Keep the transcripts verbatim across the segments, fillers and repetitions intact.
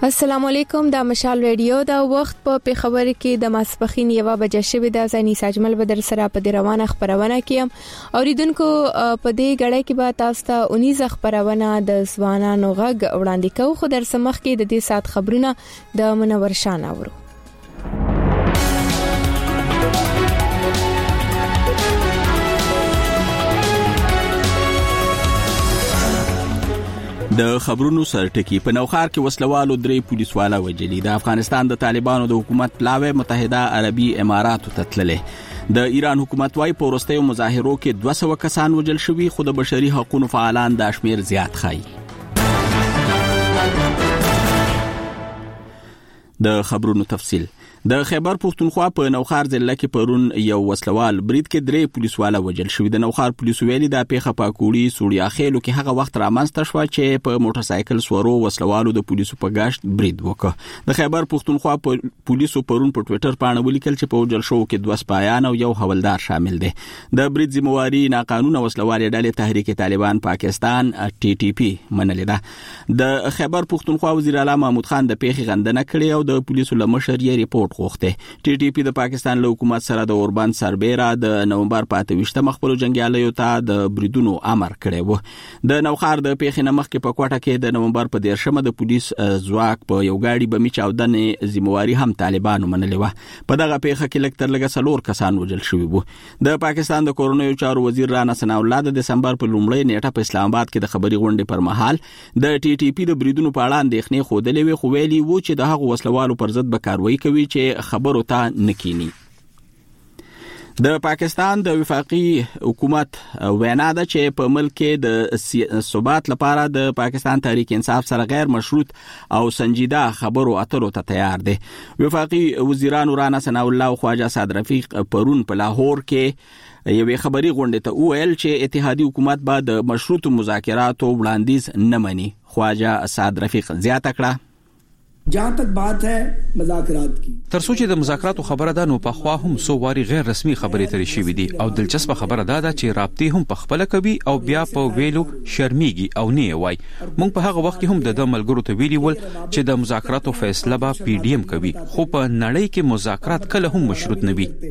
السلام علیکم، د مشال ریډیو د وخت په پیښور کې د ماسپخین یوه بجې شوې د ځاني ساجمل بدر سره په دې روانه خبرونه کیم. اوریدونکو په دې غړې کې به تاسو ته اونیزه خبرونه د ځوانانو غږ وړاندې کوو، خو در سمخ کې د دې سات خبرونه د منور شان اورو. د خبرونو سرټکی په نوخار کې وسلوالو درې پولیسوالا وجلی. د افغانستان د طالبانو د حکومت پلاوی متحده عربي اماراتو ته تللې. د ایران حکومت وايي په وروستیو مظاهرو کې دوه سوه کسان وجل شوي، خو د بشري حقوقو فعالان د شمیر زیات ښيي. د خبرونو تفصیل. د خیبر پختونخوا په نوخار ضلع کې پرون یو وسلوال برید کې درې پولیسوالا وجل شوي. د نوخار پولیسو ویلي د پیښه په کوړی سوړیا خېلو کې هغه وخت رامنځته شو چې په موټر سایکل سورو وسلوالو د پولیسو په گاشت برید وکړ. د خیبر پختونخوا پولیسو پرون په ټوئیټر باندې ولیکل چې په وجل شو کې دوه سپایان او یو حوالدار شامل دي. د برید ذمہواری ناقانونه وسلوال ډلې تحریک طالبان پاکستان ټي ټي پی منلې ده. د خیبر پختونخوا وزیر اعلی محمود خان د پیښې غندنه کړې او د پولیسو لمشر یې ریپورت غوښته. ټي ټي پی د پاکستان له حکومت سره د اوربند سربېره د نومبر په اته ویشتمه خپل جنگیالیو ته د بریدونو امر کړی و. د نوخار د پیښې نه مخکې په کوټه کې د نومبر په دیرشمه د پولیس ځواک په یو گاډي بمي چاودنې ذمہواری هم طالبانو منلې و. په دغه پیښه کې لږ تر لږه څلور کسان وژل شوي وو. د پاکستان د کورنیو چارو وزیر رانا ثناء الله د دسمبر په لومړۍ نیټه په اسلام آباد کې د خبري غونډې پر مهال د ټي ټي پی د بریدونو په اړه اندېښنې خوده لوي، خو ویلي وو چې د هغو وسلوالو پر ضد به کاروایی کوي چې خبرو ته نکینی. د پاکستان د وفاقي حکومت وینا ده چې په ملک کې د ثبات لپاره د پاکستان تحریک انصاف سره غیر مشروط او سنجیده خبرو اترو ته تیار دي. وفاقي وزیرانو رانا ثناء الله او خواجه سعد رفیق پرون په لاهور کې یوې خبري غونډې ته وویل چې اتحادی حکومت به د مشروط مذاکراتو وړاندیز نه مني. خواجه سعد رفیق زیاته کړه جہاں تک بات ہے مذاکرات کی، ترڅو چې د مذاکراتو خبره ده نو په خوا هم سو واری غیر رسمي خبرې ترې شوې دي او دلچسپه خبره ده چې رابطې هم په خپل کوي او بیا په ویلو شرمېږي او نه وای. موږ په هغه وخت کې هم د ملګرو ته ویلي ول چې د مذاکراتو فیصله به پی ډی ایم کوي، خو په نړۍ کې مذاکرات کله هم مشروط نه وي.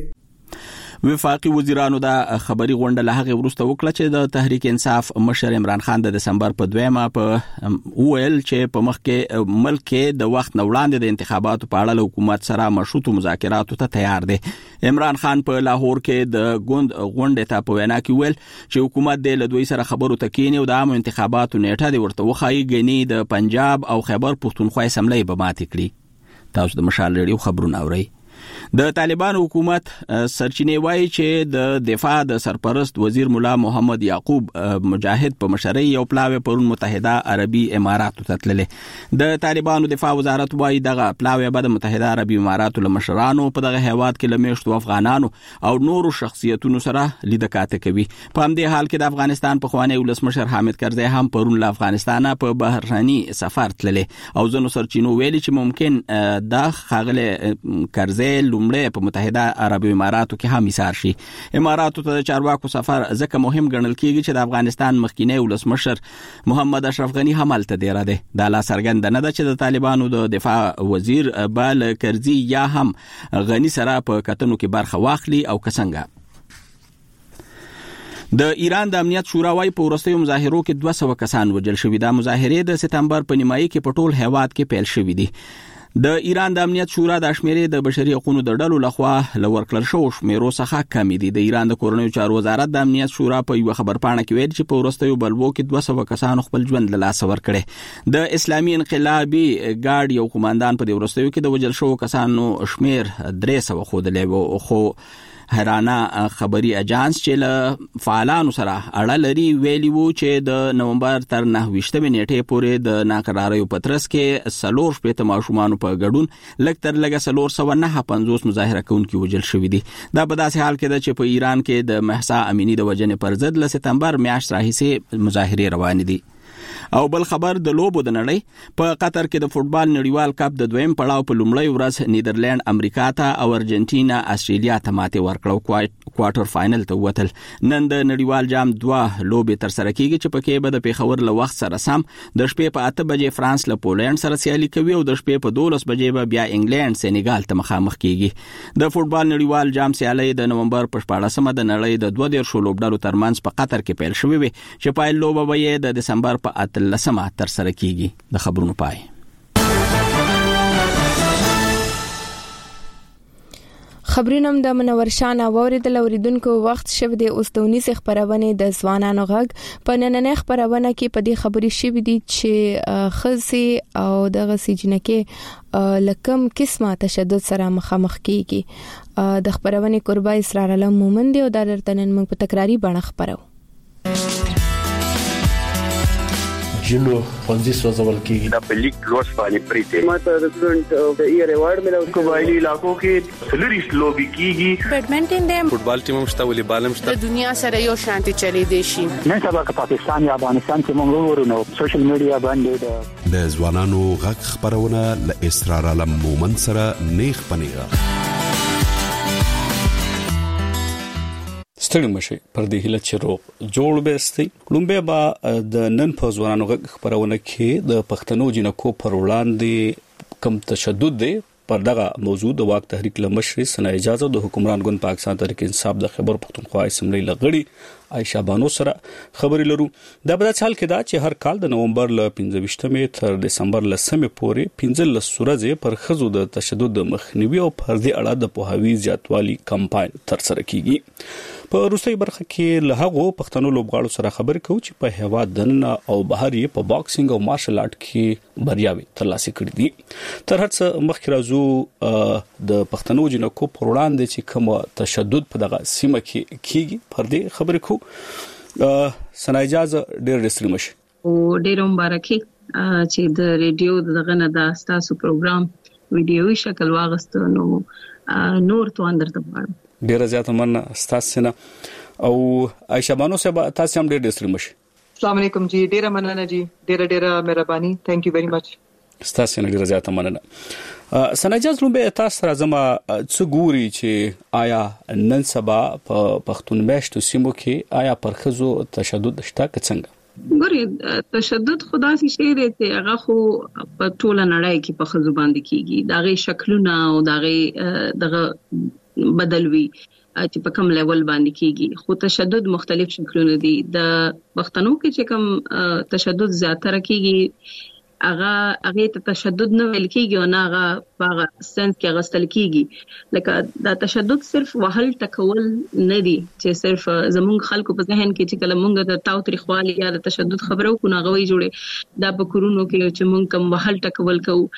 وفاقي وزیرانو دا خبري غونډه له هغه وروسته وکړه چې د تحریک انصاف مشر عمران خان د دسمبر په دویمه په ویل چې په مخ کې ملک کې د وخت نه وړاندې د انتخاباتو په اړه حکومت سره مشروط مذاکراتو ته تیار دی. عمران خان په لاهور کې د غوند غونډې ته په وینا کې ویل چې حکومت د لدوی سره خبرو ته کینی او د عام انتخاباتو نیټه دی ورته وخایي غني د پنجاب او خیبر پختونخوا اسمبلی به ماتې کړي. تاسو د مشال ریډیو خبرونه اورئ. د طالبان حکومت سرچینې وایي چې د دفاع د سرپرست وزیر مولا محمد یعقوب مجاهد په مشرۍ یو پلاوی پرون متحده عربي اماراتو ته تللې. د طالبانو دفاع وزارت وایي دغه پلاوی به د متحده عربي اماراتو له مشرانو په دغه هیواد کې له میشتو افغانانو او نورو شخصیتونو سره لیدکاته کوي. په همدې حال کې د افغانستان پخوانی ولسمشر حامد کرزی هم پرون له افغانستانه په بهرني سفر تللې او ځینو سرچینو ویلي چې ممکن د ښاغلي کرزی لومړی په متحده عربي اماراتو کې هم ایثار شي. اماراتو ته د چارواکو سفر ځکه مهم ګڼل کیږي چې د افغانستان مخکینی ولسمشر محمد اشرف غنی هم هلته دیره دی. دا لا څرګنده نه ده چې د طالبانو د دفاع وزیر بل کرزی یا هم غنی سره په کتنو کې برخه واخلي او کسنګه. د ایران د امنیت شورا وايي په وروستیو مظاهرو کې دوه سوه کسان وژل شوي. دا مظاهرې د سپتمبر په نیمایي کې په ټول هیواد کې پیل شوي دي. د ایران د امنیت شورا د شمیرې د بشري حقوقو د ډلو لخوا لور کړل شو شمیرو څخه کم دي. د ایران د کورنیو چارو وزارت د امنیت شورا په یو خبرپاڼه کې ویل چې په وروستیو بلبو کې دوه سوه کسان خپل ژوند له لاسه ورکړي. د اسلامي انقلابي ګارد یو قوماندان په وروستیو کې د وژل شوو کسانو شمیر درې سوه ښودلی و، خو هرانا خبري اجانس چې له فعالانو سره اړه لري ویلي وو چې د نومبر تر نهه ویشتمې نیټې پورې د ناقراریو په ترڅ کې څلور شپېته ماشومانو په ګډون لږ تر لږه څلور سوه نهه پنځوس مظاهره کوونکي وژل شوي دي. دا په داسې حال کې ده چې په ایران کې د مهسا امینی د وژنې پر ضد له سپتمبر میاشت راهیسې مظاهرې روانې دي. او بل خبر د لوبو د نړۍ په قطر کې د فوتبال نړیوال کپ د دویم پړاو په لومړی ورځ نیدرلند امریکا ته او ارجنټینا استرالیا ته ماتې ورکړه، کوارټر فائنل ته ووتل. نن د نړیوال جام دوه لوبې تر سره کیږي چې پکې به د پیښور له وخت سره سم د شپې په اته بجې فرانس له پولند سره سیالي کوي او د شپې په دولس بجې به بیا انګلند سینیګال ته مخامخ کیږي. د فوتبال نړیوال جام سیالي د نومبر په شپاړسمه د نړۍ د دوه دیرشو لوبډلو ترمنځ په قطر کې پیل شوې وي چې پای لوبه به یې د دسمبر په اتلسمه تر سره کیږي. د خبرونو پای. خبرونم د منور شان اوریدل اوریدونکو وخت شوه د اوستونی څخه خبرونه د ځوانانو غږ په نننې خبرونه کې په دې خبري شوه دي چې خزي او دغه سجنکه لکم قسمه تشدد سره مخامخ کیږي. د خبرونه قربا اسرار علم مومند او د درتنن موږ په تکراری بڼه خبرو. جنو فونزي سوزول کیږي د پلیک لوس باندې پریته ماته د سټوډنټ د ایئر ایوارډ ملو قبایلی علاقو کې سلریس لوبي کیږي. بیډمنټن د فوتبال ټیم مشته ولې بالم شته د دنیا سره یو شانتي چلی دی شي. نن سبا که پاکستان یا افغانستان کې موږ ورونو سوشل میډیا باندې د ځوانانو غږ خبرونه ل اسرار علم مومن سره نیخ پنیغه ستړي مشي پر دې هله چې روغ جوړ بهستي. لومبه با د نن په ځوانانو غږ خبرونه کې د پښتنو جنکو پر وړاندې کم تشدد دی پر دغه موضوع د واک تحریک لمشر سنا اجازه د حکمران ګوند پاکستان تحریک انصاف د خبر پښتونخوا اسمبلی لغړي عائشہ بانو سره خبري لرو. دا په حال کې دا چې هر کال د نومبر ل پنځه تر دسمبر ل سمې پورې پنځه لس ورځې پر خزو د تشدد مخنیوي او پردي اړه د پوهاوی زیاتوالي کمپاین تر سره کیږي. په روسي برخه کې له هغو پښتنو لوبغاړو سره خبرې کوو چې په هوا دننه او بهر یې په باکسینګ او مارشل آرټ کې بریاوي ترلاسه کړې دي. تر هڅه مخکې راځو د پښتنو جنکو پر وړاندې چې کوم تشدد په دغه سیمه کې کیږي پر دې خبرې کوو. سنا اجازه ډېر ډېر مشي او ډېر مبارکي چې د ریډیو دغه نه د تاسو پروګرام ویډیوي شکل واغست نو نور تو اندر ته وړم. ډیره زیاته مننه ستاسو نه او عائشہ بانو صاحب تاسو هم ډیر ډیر مشي. السلام علیکم جی ډیره مننه جی ډیره ډیره مهرباني ثانک یو ویری مچ. ستاسو نه ډیره زیاته مننه. سنجاز لومبه تاسو راځم څه ګوري چې آیا نن سبا په پښتون میشتو سیمو کې آیا پرخزو تشدد شته څنګه؟ ګوري تشدد خدا سي شي دی چې هغه خو په ټوله نړۍ کې په خزو باندې کیږي. داغه شکلونه او داغه دغه بدلوي چې په کوم لیول باندې کیږي. خو تشدد مختلف شکلونه دي. د پښتنو کې چې کوم تشدد زیاتره کیږي هغه هغه ته تشدد نه ویل کیږي او نه هغه په سنت کې غستل کیږي. لکه دا تشدد صرف وهل ټکول نه دي چې صرف زمونږ خلکو په ذهن کې چې کله مونږ د تاو تاریخوالي یا د تشدد خبرو کو نه غوي جوړي دا په کورونو کې چې مونږ کوم وهل ټکول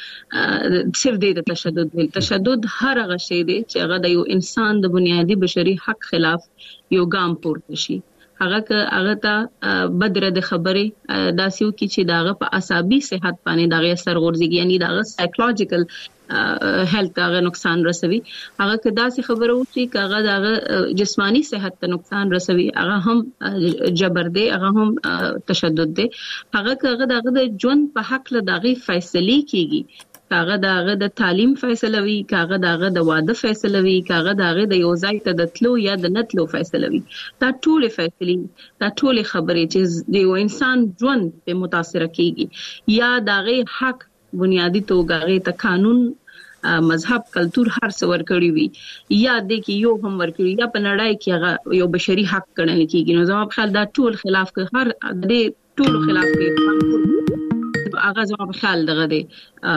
کوو صرف د تشدد ویل. تشدد هر هغه شی دی چې هغه د یو انسان د بنیادی بشري حق خلاف یو ګام پورته شي. هغه که هغه ته بدره د خبره داسیو کې چې داغه په عصبي صحت باندې داغه اثر غورځي یعنی داغه سایکولوژیکل هیلث هغه نقصان رسوي. هغه که داسې خبره وشي چې هغه داغه جسمانی صحت ته نقصان رسوي هغه هم جبر دی هغه هم تشدد دی. هغه که هغه داغه د ژوند په حق له داغه فیصله کیږي کاغه داغه د تعلیم فیصله وی کاغه داغه د واده فیصله وی کاغه داغه د یو ځای ته د تلو یا د نتلو فیصله وی. دا ټول فیصله دا ټول خبرې چې د یو انسان ژوند په متاثر کیږي یا داغه حق بنیادی توګه ته قانون مذهب کلچر هر څه ورکړی وي یا د کې یو هم ورکړي یا په نړۍ کې هغه یو بشري حق ګڼل کیږي. نو زما په خیال دا ټول خلاف کوي هر د ټول خلاف کوي هغه زما په خیال دغه دی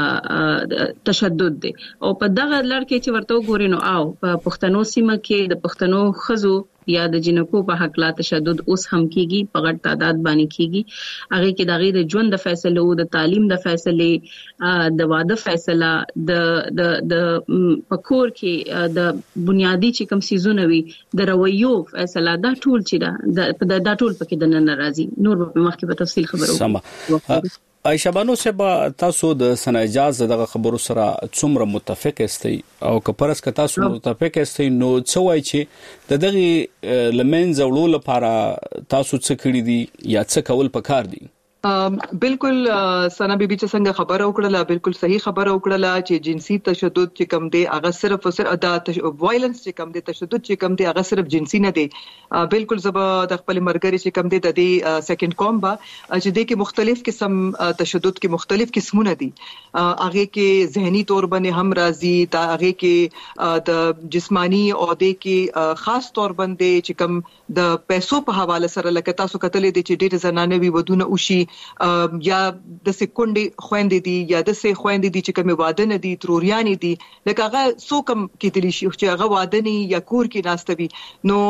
تشدد دی. او په دغه لړ کې چې ورته وګورئ نو او په پښتنو سیمه کې د پښتنو خزو یا د جنکو په حق لا تشدد اوس هم کیږي په غټ تعداد باندې کیږي. هغه کې دغه د ژوند د فیصله او د تعلیم د فیصله د واده فیصله د د د پکور کې د بنیادی چې کوم سيزونه وي د رویو فیصله دا ټول چې دا دا ټول پکې د نن راځي. نور په مخکې په تفصیل خبرو. عائشہ بانو صاحب تاسو د سنا اجازه دغه خبرو سره څومره متفق استئ او کپرس ک تاسو متفق استئ نو څه وای چې د دغه لمن زولو لپاره تاسو څه کړی دي یا څه کول پکار دي؟ بالکل سنا بیبي چې څنګه خبره وکړه بالکل صحیح خبره وکړه چې جنسي تشدد چې کم دی هغه صرف او صرف د وایلنس چې کم دی تشدد چې کم دی هغه صرف جنسي نه دی بالکل زب د خپل مرګري چې کم دی د دې سیکنډ کوم با چې د کې مختلف قسم تشدد کې مختلف قسمونه دي هغه کې ذهني تور باندې هم راځي تا هغه کې د جسمانی او د کې خاص تور باندې چې کم د پیسو په حواله سره لکه تاسو کتلې دي چې ډېر زنانه وي ودونه وشي یا د سکونډي خويندې دي یا د سه خويندې دي چې کوم واده نه دي تروريان دي لکه هغه سو کم کېدلی شي چې هغه واده نه یا کور کې ناستوي نو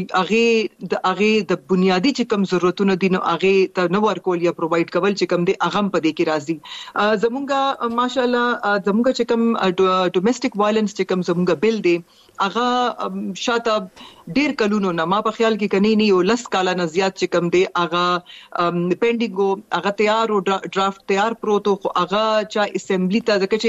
هغه د هغه د بنیادی چې کم ضرورتونه دي نو هغه ته نو ورکول یا پرووايډ کول چې کم دي هغه په دې کې راځي زمونږه ماشاالله زمونږه چې کم ډومېسټک وایلنس چې کم زمونږه بل دي هغه شاته ډیر کلونو نه ما په خیال کې کني نه یو لس کاله نه زیات چې کم دی هغه پینډینګو هغه تیار او ډرافټ تیار پروتو خو هغه چا اسمبلی ته ځکه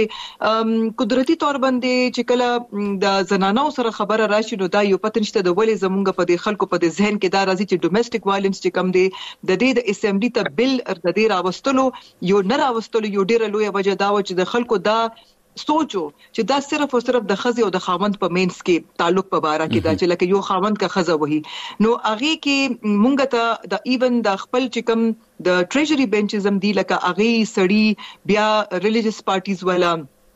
چې قدرتي تور باندې چې کله د زنانو سره خبره راشي نو دا یو پتنشته د ولې زمونږ په دې خلکو په دې ذهن کې دا راځي چې ډومېسټک وایلنس چې کم دی د دې د اسمبلی ته بل د دې راوستلو یو نه راوستلو یو ډیره لوی وجه دا و چې د خلکو دا سوچو چې دا صرف او صرف د خزي او د خاوند په مینس کې تعلق په باره کې دا چې لکه یو خاوند کا خزه وਹੀ نو هغه کې مونږ ته د ایون د خپل چې کم د ټریجری بنچز هم دی لکه هغه سړی بیا ریلیجیس پارټیز والا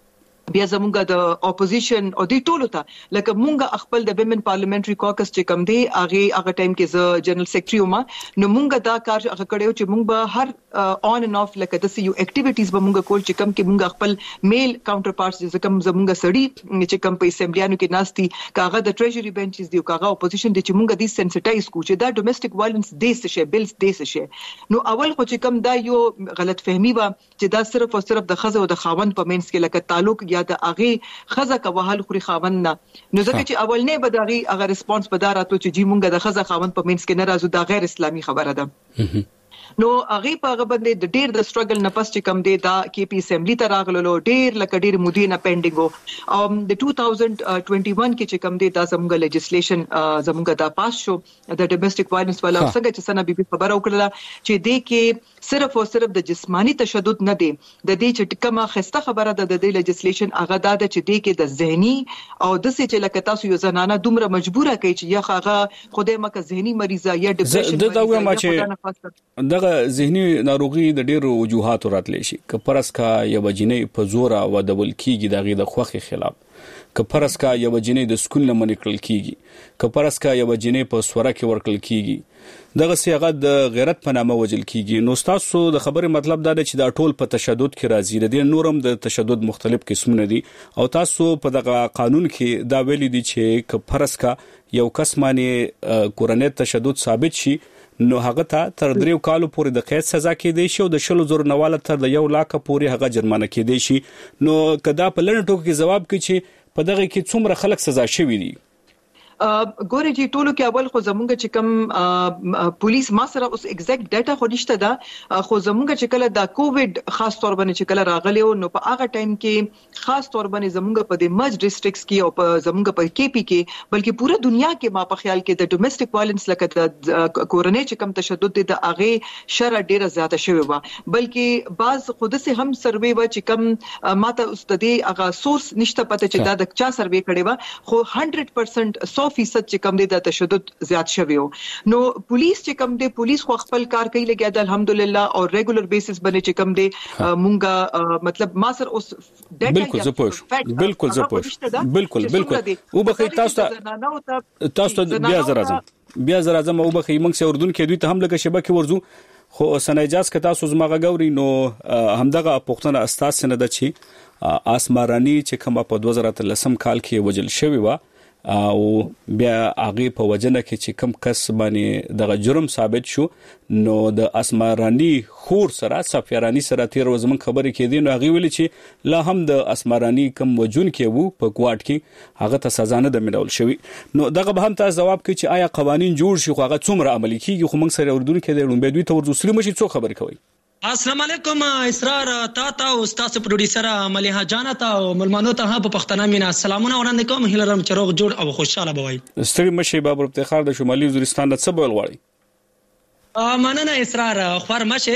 بیا زمونږ د اپوزیشن او د ټولو ته لکه مونږ خپل د ویمن پارلیمنټري کوکس چې کم دی هغه هغه ټایم کې ز جنرال سیکریټري ومه نو مونږ دا کار هغه کړو چې مونږ به هر اون اند اف لکه د سی یو اکټیویټیز به مونږ کول چې کم کې مونږ خپل میل کاونټر پارټس چې کم زمونږ سړی چې کم په اسمبلیانو کې ناشتي کاغه د ټریجری بنچز دی او کاغه اپوزیشن دی چې مونږ دې سنسټایز کو چې دا ډومېسټک وایلنس دې څه بلز دې څه نو اول خو چې کم دا یو غلط فهمي و چې دا صرف او صرف د خزه او د خاوند په مینس کې لکه تعلق یا د هغه خزه کا وحال خوري خاوند نه نو ځکه چې اول نه بداغي اگر ریسپانس بداراتو چې جی مونږه د خزه خاوند په مینس کې نه راځو دا غیر اسلامي خبره ده نو هغه په هغه باندې د ډیر د سټرګل نه پس چې کم دی دا کې پی اسمبلی ته راغلو ډیر لکه ډیر مودي نه پینډینګو او د دوه هزار اکیس کې چې کم دی دا زموږ لیجسلیشن زموږ دا پاس شو د ډومېسټک وایلنس والا څنګه چې سنا بیبي خبره وکړه چې دی کې صرف او صرف د جسمانی تشدد نه دی د دې چې کومه خسته خبره ده د دې لیجسلیشن هغه دا ده چې دی کې د ذهني او د څه چې لکه تاسو یو زنانه دومره مجبوره کوي چې یا هغه خدای مکه ذهني مریضه یا ډیپریشن د دا وایم چې دغه ذهني ناروغي د ډېرو وجوهاتو راتلی شي که پرس کا یو جنې په زور او د ولکیږي دغه د خوخي خلاف که پرس کا یو جنې د سکول نه منکل کیږي که پرس کا یو جنې په سوره کې ورکل کیږي دغه سیغه د غیرت په نامه وجل کیږي نو تاسو د خبرې مطلب دا دی چې دا ټول په تشدد کې راځي د نورم د تشدد مختلف قسمونه دي او تاسو په دغه قانون کې دا ویلي دي چې که پرس کا یو کس باندې کورنۍ تشدد ثابت شي نو هغه ته تر دریو کالو پورې د قید سزا کېدی شي او د شلو زر نواله تر د یو لاک پورې هغه جرمانه کېدی شي نو کدا په لړ ټوک کې جواب کوي چې په دغه کې څومره خلک سزا شوي دي ګورې چې ټولو کې اول خو زمونږ چې کوم پولیس ما سره اوس ایگزیکټ ډاټا خو نشته دا خو زمونږ چې کله دا کووډ خاص تور باندې چې کله راغلی نو په هغه ټایم کې خاص تور باندې زمونږ په د مرج ډیسټریکټس کې او په زمونږ په کې پی کې بلکې پوره دنیا کې ما په خیال کې د ډومېسټک وایلنس لکه د کورنۍ چې کم تشدد د هغه شر ډیره زیاته شوی و بلکې بعض خود سه هم سروې و چې کم ماته اوس د دې هغه سورس نشته پته چې دا د چا سروې کړي و خو صد پرسنټ سو فیصد چې کم دی د تشدد زیات شوی نو پولیس چې کم دی پولیس خو خپل کار کوي لګیا د الحمدلله او ریګولر بیسس باندې چې کم دی مونږه مطلب ما سره اوس ډاټا بالکل زپوش بالکل زپوش بالکل بالکل او بخی تاسو تاسو بیا زرازم بیا زرازم او بخی موږ سره اردن کې دوی ته هم لګه شبکه ورزو خو سنایجاز که تاسو زماغه غوري نو همدغه پښتنه استاد سند چې اسمارانی چې کومه په دوه زره اتلسم کال کې وجل شوی و او بیا هغه په وجنه کې چې کم کس باندې دغه جرم ثابت شو نو د اسمارانی خور سره سفیرانی سره تیر وزمن خبرې کې دي نو هغه ویل چې لا هم د اسمارانی کم وجون کې وو په کوارت کې هغه ته سزا نه د ملول شوی نو دغه به هم تاسو جواب کوي چې آیا قوانين جوړ شي خو هغه څومره عملي کیږي خو موږ سره اردن کې د لومبه دوی ته ورزو سلیم شي څو خبر کوي السلام علیکم اسرار تا تا او استاد پروډوسر مليحه جان تا او ملمانو ته په پښتنه مینا سلامونه وړاندې کوم هیلرم چروغ جوړ او خوشاله بوي ستړي مشي بابر افتخار د شمالي وزیرستان د څه بول غواړي ا مننه اسرار خبر مشه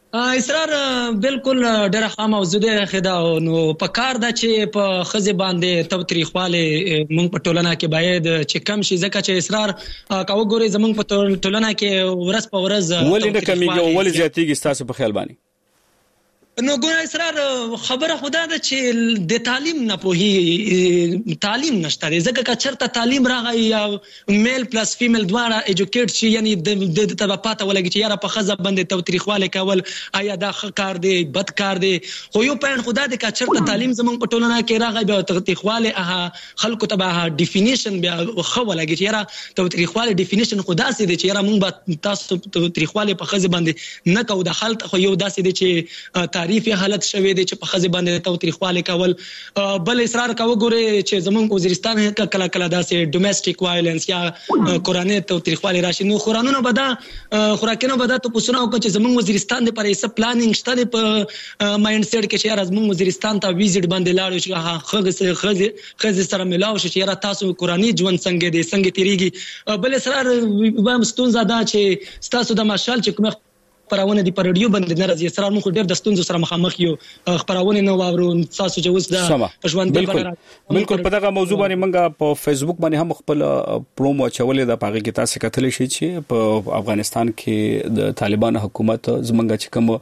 اصرار بالکل ډېر ښه موضوع ده خدا نو په کار دا چې په خزه باندې توتریخواله مونږ په ټولنه کې باید چې کم شي ځکه چې اصرار کاوه ګوري زمونږ په ټولنه کې ورځ په ورځ ولې نه کمیږي ولې زیاتېږي تاسو په خیال باندې نو ګور اصرار خبره خدا ده چې د تعلیم نه پوهي تعلیم نشته ځکه چې چرته تعلیم راغی یا میل پلس فیمیل دواړه ایجوکیټ شي یعنی د طبقات ولګي چې یاره په خزه باندې توتریخواله کول آیا دا ښه کار دی بد کار دی خو یو پاین خدا ده چې چرته تعلیم زمونږ په ټولنه کې راغی به توتریخواله اه خلکو ته ډیفینیشن بیا خو ولګي چې یاره توتریخواله ډیفینیشن خدا سي دی چې یاره مونږ تاسو توتریخواله په خزه باندې نه کو د حالت خو یو داسې دی چې تعریفي حالت شوه دي چې په خزه باندې توتریخواله کول بل اصرار کاوه ګوره چې زمونږ وزیرستان کله کله داسې ډومېسټک وایلنس یا قرآني توتریخواله راشي نو قرانونو بدا خوراکینو بدا ته پوښتنه وکړه چې زمونږ وزیرستان د پرې سب پلانینګ شته په مایند سیټ کې چې یاره زمونږ وزیرستان ته ویزټ باندې لاړو چې ها خزه خزه خزه سره ملاو شي چې یاره تاسو قرآني ژوند څنګه دي څنګه تیریږي بل اصرار وام ستون زاده چې تاسو د ماشال چې کوم خبرونه دی پر رادیو باندې ناراضي سره موږ ډېر د ستونزو سره مخامخ یو خبرونه نو واورو تاسو چې اوس دا پښوند بالکل بالکل په دغه موضوع باندې موږ په فیسبوک باندې هم خپل پرومو چولې د پاګه کې تاسو کتلی شئ چې په افغانستان کې د طالبان حکومت زمونږ چې کوم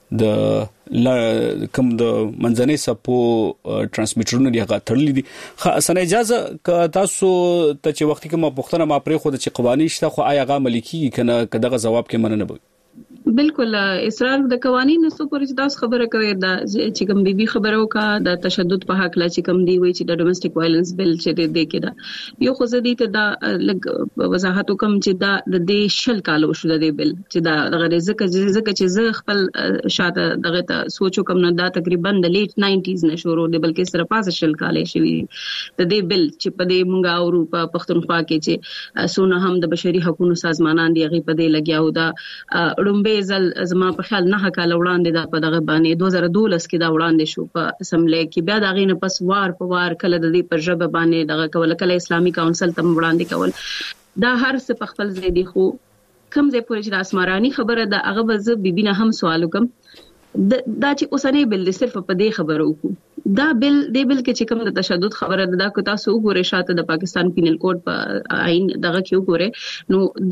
د کوم د منځنۍ سپو ترانسمیټرونه دی هغه تړلې دي خو اسنه اجازه ک تاسو ته چې وخت کې ما پښتنه ما پرې خو د چې قوانين شته خو آیا هغه ملکی کنه کداغه جواب کې مننه به بالکل اصرار د قوانینو سو پورې تاسو خبره کوي دا چې کوم بيبي خبره وکا د تشدد په حق لا چې کوم دی وی چې د ډومېسټک وایلنس بل چې دی کې دا یو خو زدي ته دا لګ وضاحت کوم چې دا د دې شل کالو شو د دې بل چې دا دغه ځکه ځکه چې زه خپل شاته دغه ته سوچو کوم نه دا تقریبا د لیټ ناینټیز نه شروع دی بلکې سره پاسه شل کالې شوی د دې بل چې په دې مونږه اروپا پښتونخوا کې چې سونه هم د بشري حقوقو سازمانان دی غي په دې لګیاو دا ړومبه زل زما په خیال نه کال وړاندې دا په دغه باندې دوه زره دولس کې دا وړاندې شو په اسمبلی کې بیا دا غینه پس وار په وار کله د دې پر ژبه باندې دغه کول کله اسلامي کونسل تم وړاندې کول دا هر څه په خپل ځای دی خو کم ځای پورې چې د اسمرانی خبره د هغه بز بیبینه هم سوال وکم دا چې اوسنۍ بل صرف په دې خبرو وکړو دا بل دی بل کې چې کوم د تشدد خبره ده دا کو تاسو وګورئ شاته د پاکستان پینل کوډ په عین دغه کې وګورئ نو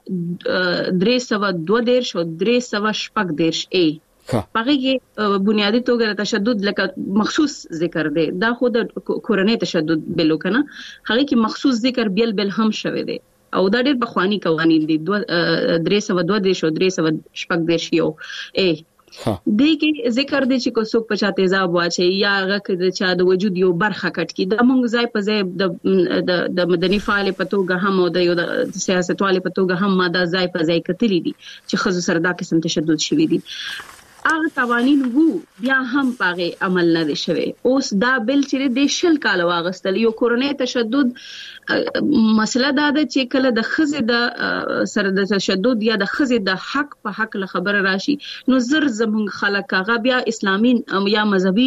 دفعه درې سوه دوه دېرش او درې سوه شپږ دېرش ای پاره کې بنیادی توګه تشدد لکه مخصوص ذکر دی دا خو د کورنۍ تشدد بل کنه هغه کې مخصوص ذکر بل بل هم شوی دی او دا ډېر بخوانی قوانین دي درې سوه دوه دېرش او درې سوه شپږ دېرش یو ای دې کې ذکر دي چې کو څوک په چا تیزاب واچي یا هغه د چا د وجود یو برخه کټ کی د موږ ځای په ځای د د مدني فعال په توګه هم او د یو د سیاستوال په توګه هم ماده ځای په ځای کتلی دي چې خزو سره دا قسم تشدد شوی دي هغه قوانين وو بیا هم پاغه عمل نه دي شوی اوس دا بل چې د شل کال واغستل یو کورونی تشدد مسله دا ده چې کله د خزې د سره د تشدد یا د خزې د حق په حق له خبره راشي نو زر زمونږ خلک هغه بیا اسلامي یا مذهبي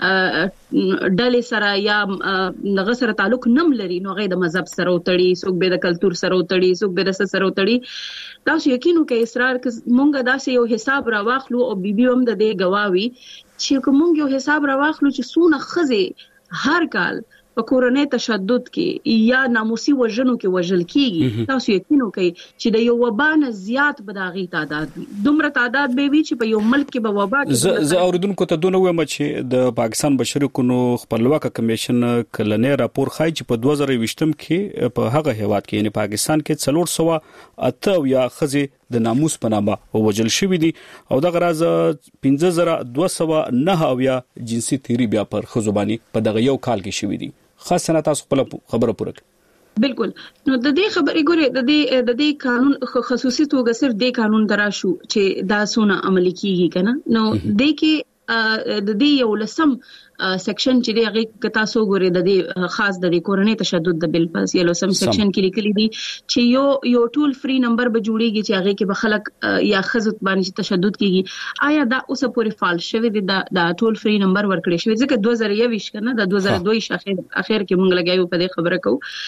ډلې سره یا دغه سره تعلق نم لري نو هغه د مذهب سره وتړي څوک به د کلچر سره وتړي څوک به د سره وتړي تاسو یقینو کې اصرار ک مونږه داسې یو حساب راواخلو او بیبي هم د دې گواوی چې کوم یو حساب راواخلو چې سونه خزې هر کال په کورنۍ تشدد کې یا ناموسي وژنو کې وژل کیږي تاسو یقینو کوي چې د یو وبا نه زیات بداغي تعداد وي دومره تعداد به وي چې په یو ملک کې به وبا کې زه اوردونکو ته دونه وایم چې د پاکستان بشري حقوقو خپلواک کمیشن کلنې راپور خای چې په دوه زره ویشتم کې په هغه هیواد کې یعنی پاکستان کې څلور سوه اته یا خزي د ناموس په نامه وژل شوی دي او د غراز پنځه زره دوه سوه نه او یا جنسي تیری بیا پر خزوبانی په دغه یو کال کې شوی دي خاصه تاسو خپل خبره پوره بالکل نو د دې خبرې ګوره د دې د دې قانون خصوصي توګه صرف د قانون درا شو چې دا سونه عملي کیږي کنه نو د کې د دې یو لسم سیکشن چې دغه کتا سو ګوره د دې خاص د کورنۍ تشدد د بل پاس یو لسم سیکشن کې لیکلي دي چې یو یو ټول فری نمبر به جوړیږي چې هغه کې به خلک یا خزت باندې تشدد کیږي آیا دا اوسه پورې فال شوی دی دا ټول فری نمبر ورکړی شوی ځکه دوه زره یو کنه د دوه زره دوه اخر اخر کې مونږ لګایو په دې خبره کو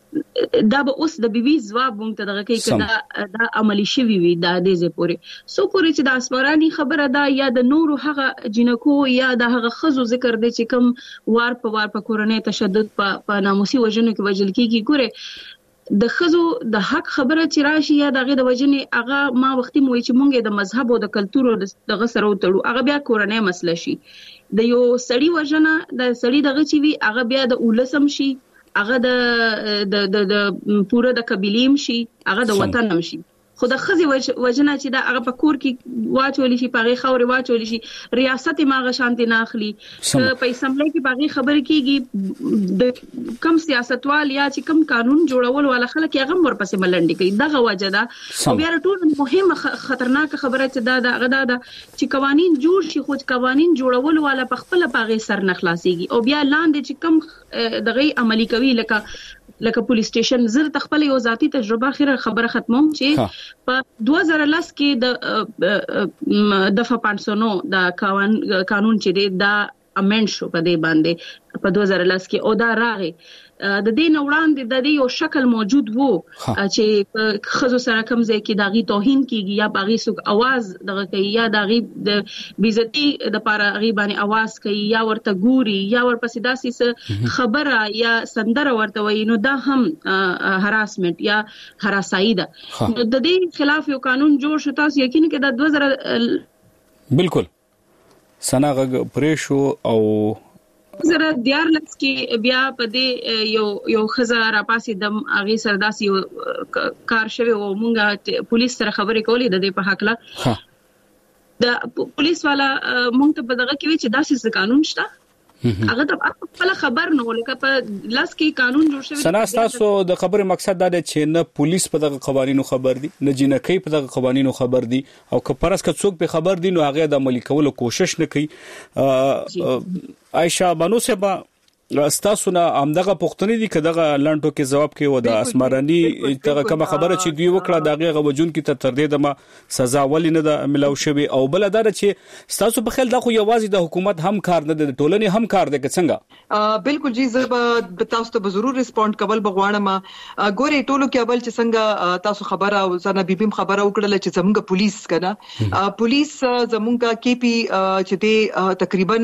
دا به اوس د بیبي ځواب مونږ ته دغه کوي کدا دا عملی شوی وي دا د زه پورې سو پورې چې د اسمرانی خبره ده یا د نورو هغه جنکو یا د هغه خزو ذکر دی چې کوم وار په وار په کورنۍ تشدد په ناموسي وژنو کې وجل کیږي ګوره د خزو د حق خبره چې راشي یا دغه د وجنې هغه ما وختي مو چې مونږ د مذهب او د کلچر دغه سره وتړو هغه بیا کورنۍ مسله شي د یو سړی وژنه د سړی دغه چې وی هغه بیا د اولسم شي هغه د د د پوره د قبيلیم شي هغه د وطن هم شي خو د خزي وجنه چې دا هغه په کور کې واچول شي پاغي خوري واچول شي ریاست ماغه شانتي ناخلي په اسمبلی کې باغی خبر کیږي د کم سیاستوال یا چې کم قانون جوړول ولا خلک هغه ورپسې ملنډي کوي دغه وجه ده او بیا ټول مهمه خطرناک خبره چې دا د غدا ده چې قوانين جوړ شي خو قوانين جوړول ولا په خپل باغی سر نه خلاصيږي او بیا لاندې چې کم دغه عملی کوي لکه لکه پولیس سټیشن زر تخپل یو ذاتی تجربه خیره خبره ختموم چې په دوه زره لس کې د دفعه پنځه سوه نه د قانون چې دی دا امند شو په دې باندې په دوه زره لس کې او دا راغی د دې نوړاندې د دې یو شکل موجود وو چې خزو سره کوم ځای کې داغي توهین کیږي یا باغی سوق आवाज دغه کوي یا داغي د بیزتی د پاره غي باندې आवाज کوي یا ورته ګوري یا ورپسې داسې خبره یا سندره ورته وي نو دا هم هراسمنت یا هراسایی ده نو د دې خلاف یو قانون جوړ شو تاسو یقین کې د دوه زره بالکل سناغه پریشو او زره دیار لکس کې بیا په دې یو یو خزه را پاسې د اغه سرداسي یو کار شوی او مونږه پولیس سره خبرې کولې د دې په حق لا د پولیس والا مونږ ته په دغه کې چې داسې قانون شته هغه د خپل خبر نه ولکه په لاس کې قانون جوړ شوی سنا تاسو د خبرې مقصد دا دی چې نه پولیس په دغه قوانینو خبر دي نه جنکی په دغه قوانینو خبر دي او که پرس که څوک په خبر دي نو هغه د عملي کولو کوشش نه کوي عائشہ بانو صاحب تاسو نه امدغه پښتنې دي کداغه لانټو کې جواب کې و د اسمرانی تر کوم خبره چې دوی وکړه دغه غوجون کې تر دې د سزا ولې نه د ملاو شوی او بل دا چې تاسو په خیال دا خو یوازې د حکومت هم کار نه د ټولنې هم کار دی څنګه بالکل جی زه تاسو ته ضرور ریسپونډ کول بغواړم ګوري ټولو کې اول چې څنګه تاسو خبره او زنه بیبیم خبره وکړه چې زمونږ پولیس کنه پولیس زمونږ کې پی چې د تقریبا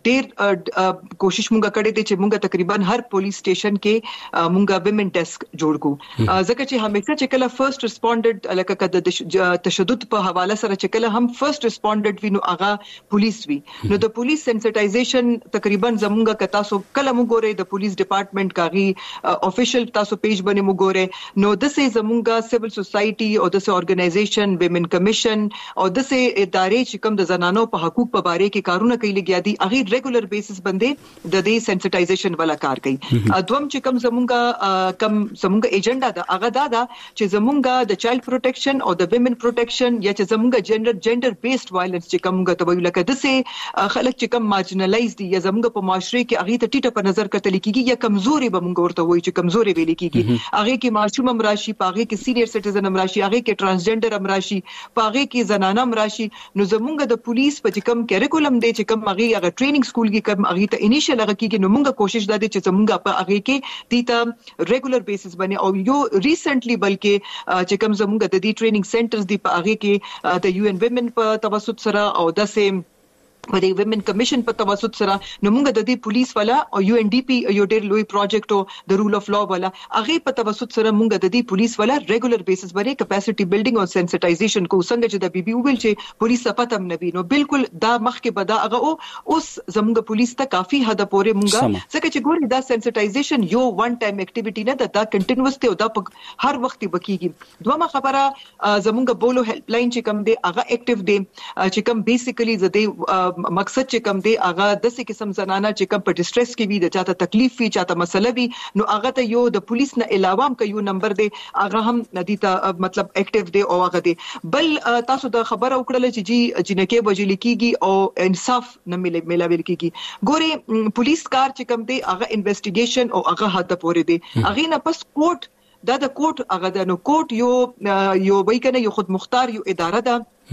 ډېر کوشش مونږ کړې دي چې مونږ تقریبا هر پولیس سټیشن کې مونږ ویمن ډیسک جوړ کو ځکه چې همیشه چې کله فرست ریسپونډنټ لکه کده د تشدد په حواله سره چې کله هم فرست ریسپونډنټ وینو هغه پولیس وی نو د پولیس سنسټایزیشن تقریبا زمونږ کتا سو کله مونږ ګوره د پولیس ډپارټمنټ کاغي افیشل تاسو پیج باندې مونږ ګوره نو د سه زمونږ سیویل سوسایټي او د سه اورګنایزیشن ویمن کمیشن او د سه ادارې چې کوم د زنانو په حقوق په باره کې کارونه کوي لګیا دي هغه ریګولر بیسس باندې د دې سنسټایزیشن والا کار کوي دوم چې کوم زمونږ کم زمونږ ایجنډا دا هغه دا دا چې زمونږ د چایلډ پروټیکشن او د ویمن پروټیکشن یا چې زمونږ جنډر جنډر بیسډ وایلنس چې کومه ته ویل لکه د سه خلک چې کوم مارجنلایز دي یا زمونږ په معاشره کې هغه ته ټیټه په نظر کتل کیږي یا کمزوري به مونږ ورته وایي چې کمزوري ویل کیږي هغه کې معصوم امراشي پاغه کې سینیئر سټیزن امراشي هغه کې ترانسجنډر امراشي پاغه کې زنانه امراشي نو زمونږ د پولیس په کوم کریکولم دی چې کوم هغه هغه ټریننګ سکول کې کوم هغه ته انیشل هغه کې نو مونږ کوشش دا دي چې زمونږ په هغه کې دیتا ریګولر بیسس باندې او یو ریسنټلی بلکې چې کوم زمونږ د دې ټریننګ سنټرز دی په هغه کې د یو ان ویمن په توسط سره او د سیم په دې ویمن کمیشن په توسط سره نو موږ د دې پولیس والا او یو ان ډي پی یو ډېر لوی پروجیکټ او د رول اف لا والا هغه په توسط سره موږ د دې پولیس والا ریګولر بیسس باندې کیپاسټي بلډینګ او سنسټایزیشن کو څنګه چې د بي بي ویل چې پولیس پته هم نبي نو بالکل دا مخکې بدا هغه اوس زموږ پولیس ته کافي حد پورې موږ څنګه چې ګوري دا سنسټایزیشن یو وان ټایم اکټیویټي نه ده دا کنټینیوس ته او دا هر وخت بکیږي دومره خبره زموږ بولو هیلپ لاین چې کوم دی هغه اکټیو دی چې کوم بیسیکلی زده مقصد چې کوم دی هغه د څه قسم زنانه چې کوم په ډیسټریس کې وي د چاته تکلیف وي چاته مسله وي نو هغه ته یو د پولیس نه علاوه هم کوي نمبر دی هغه هم ندیته مطلب اکټیو دی او هغه دی بل تاسو د خبره وکړه چې جی جنکه وجلی کیږي او انصاف نه ملاوي کیږي ګوري پولیس کار چې کوم دی هغه انویسټیګیشن او هغه حد پورې دی هغه نه پس کوټ دا د کوټ هغه د نو کوټ یو یو وای کنه یو خود مختار یو اداره ده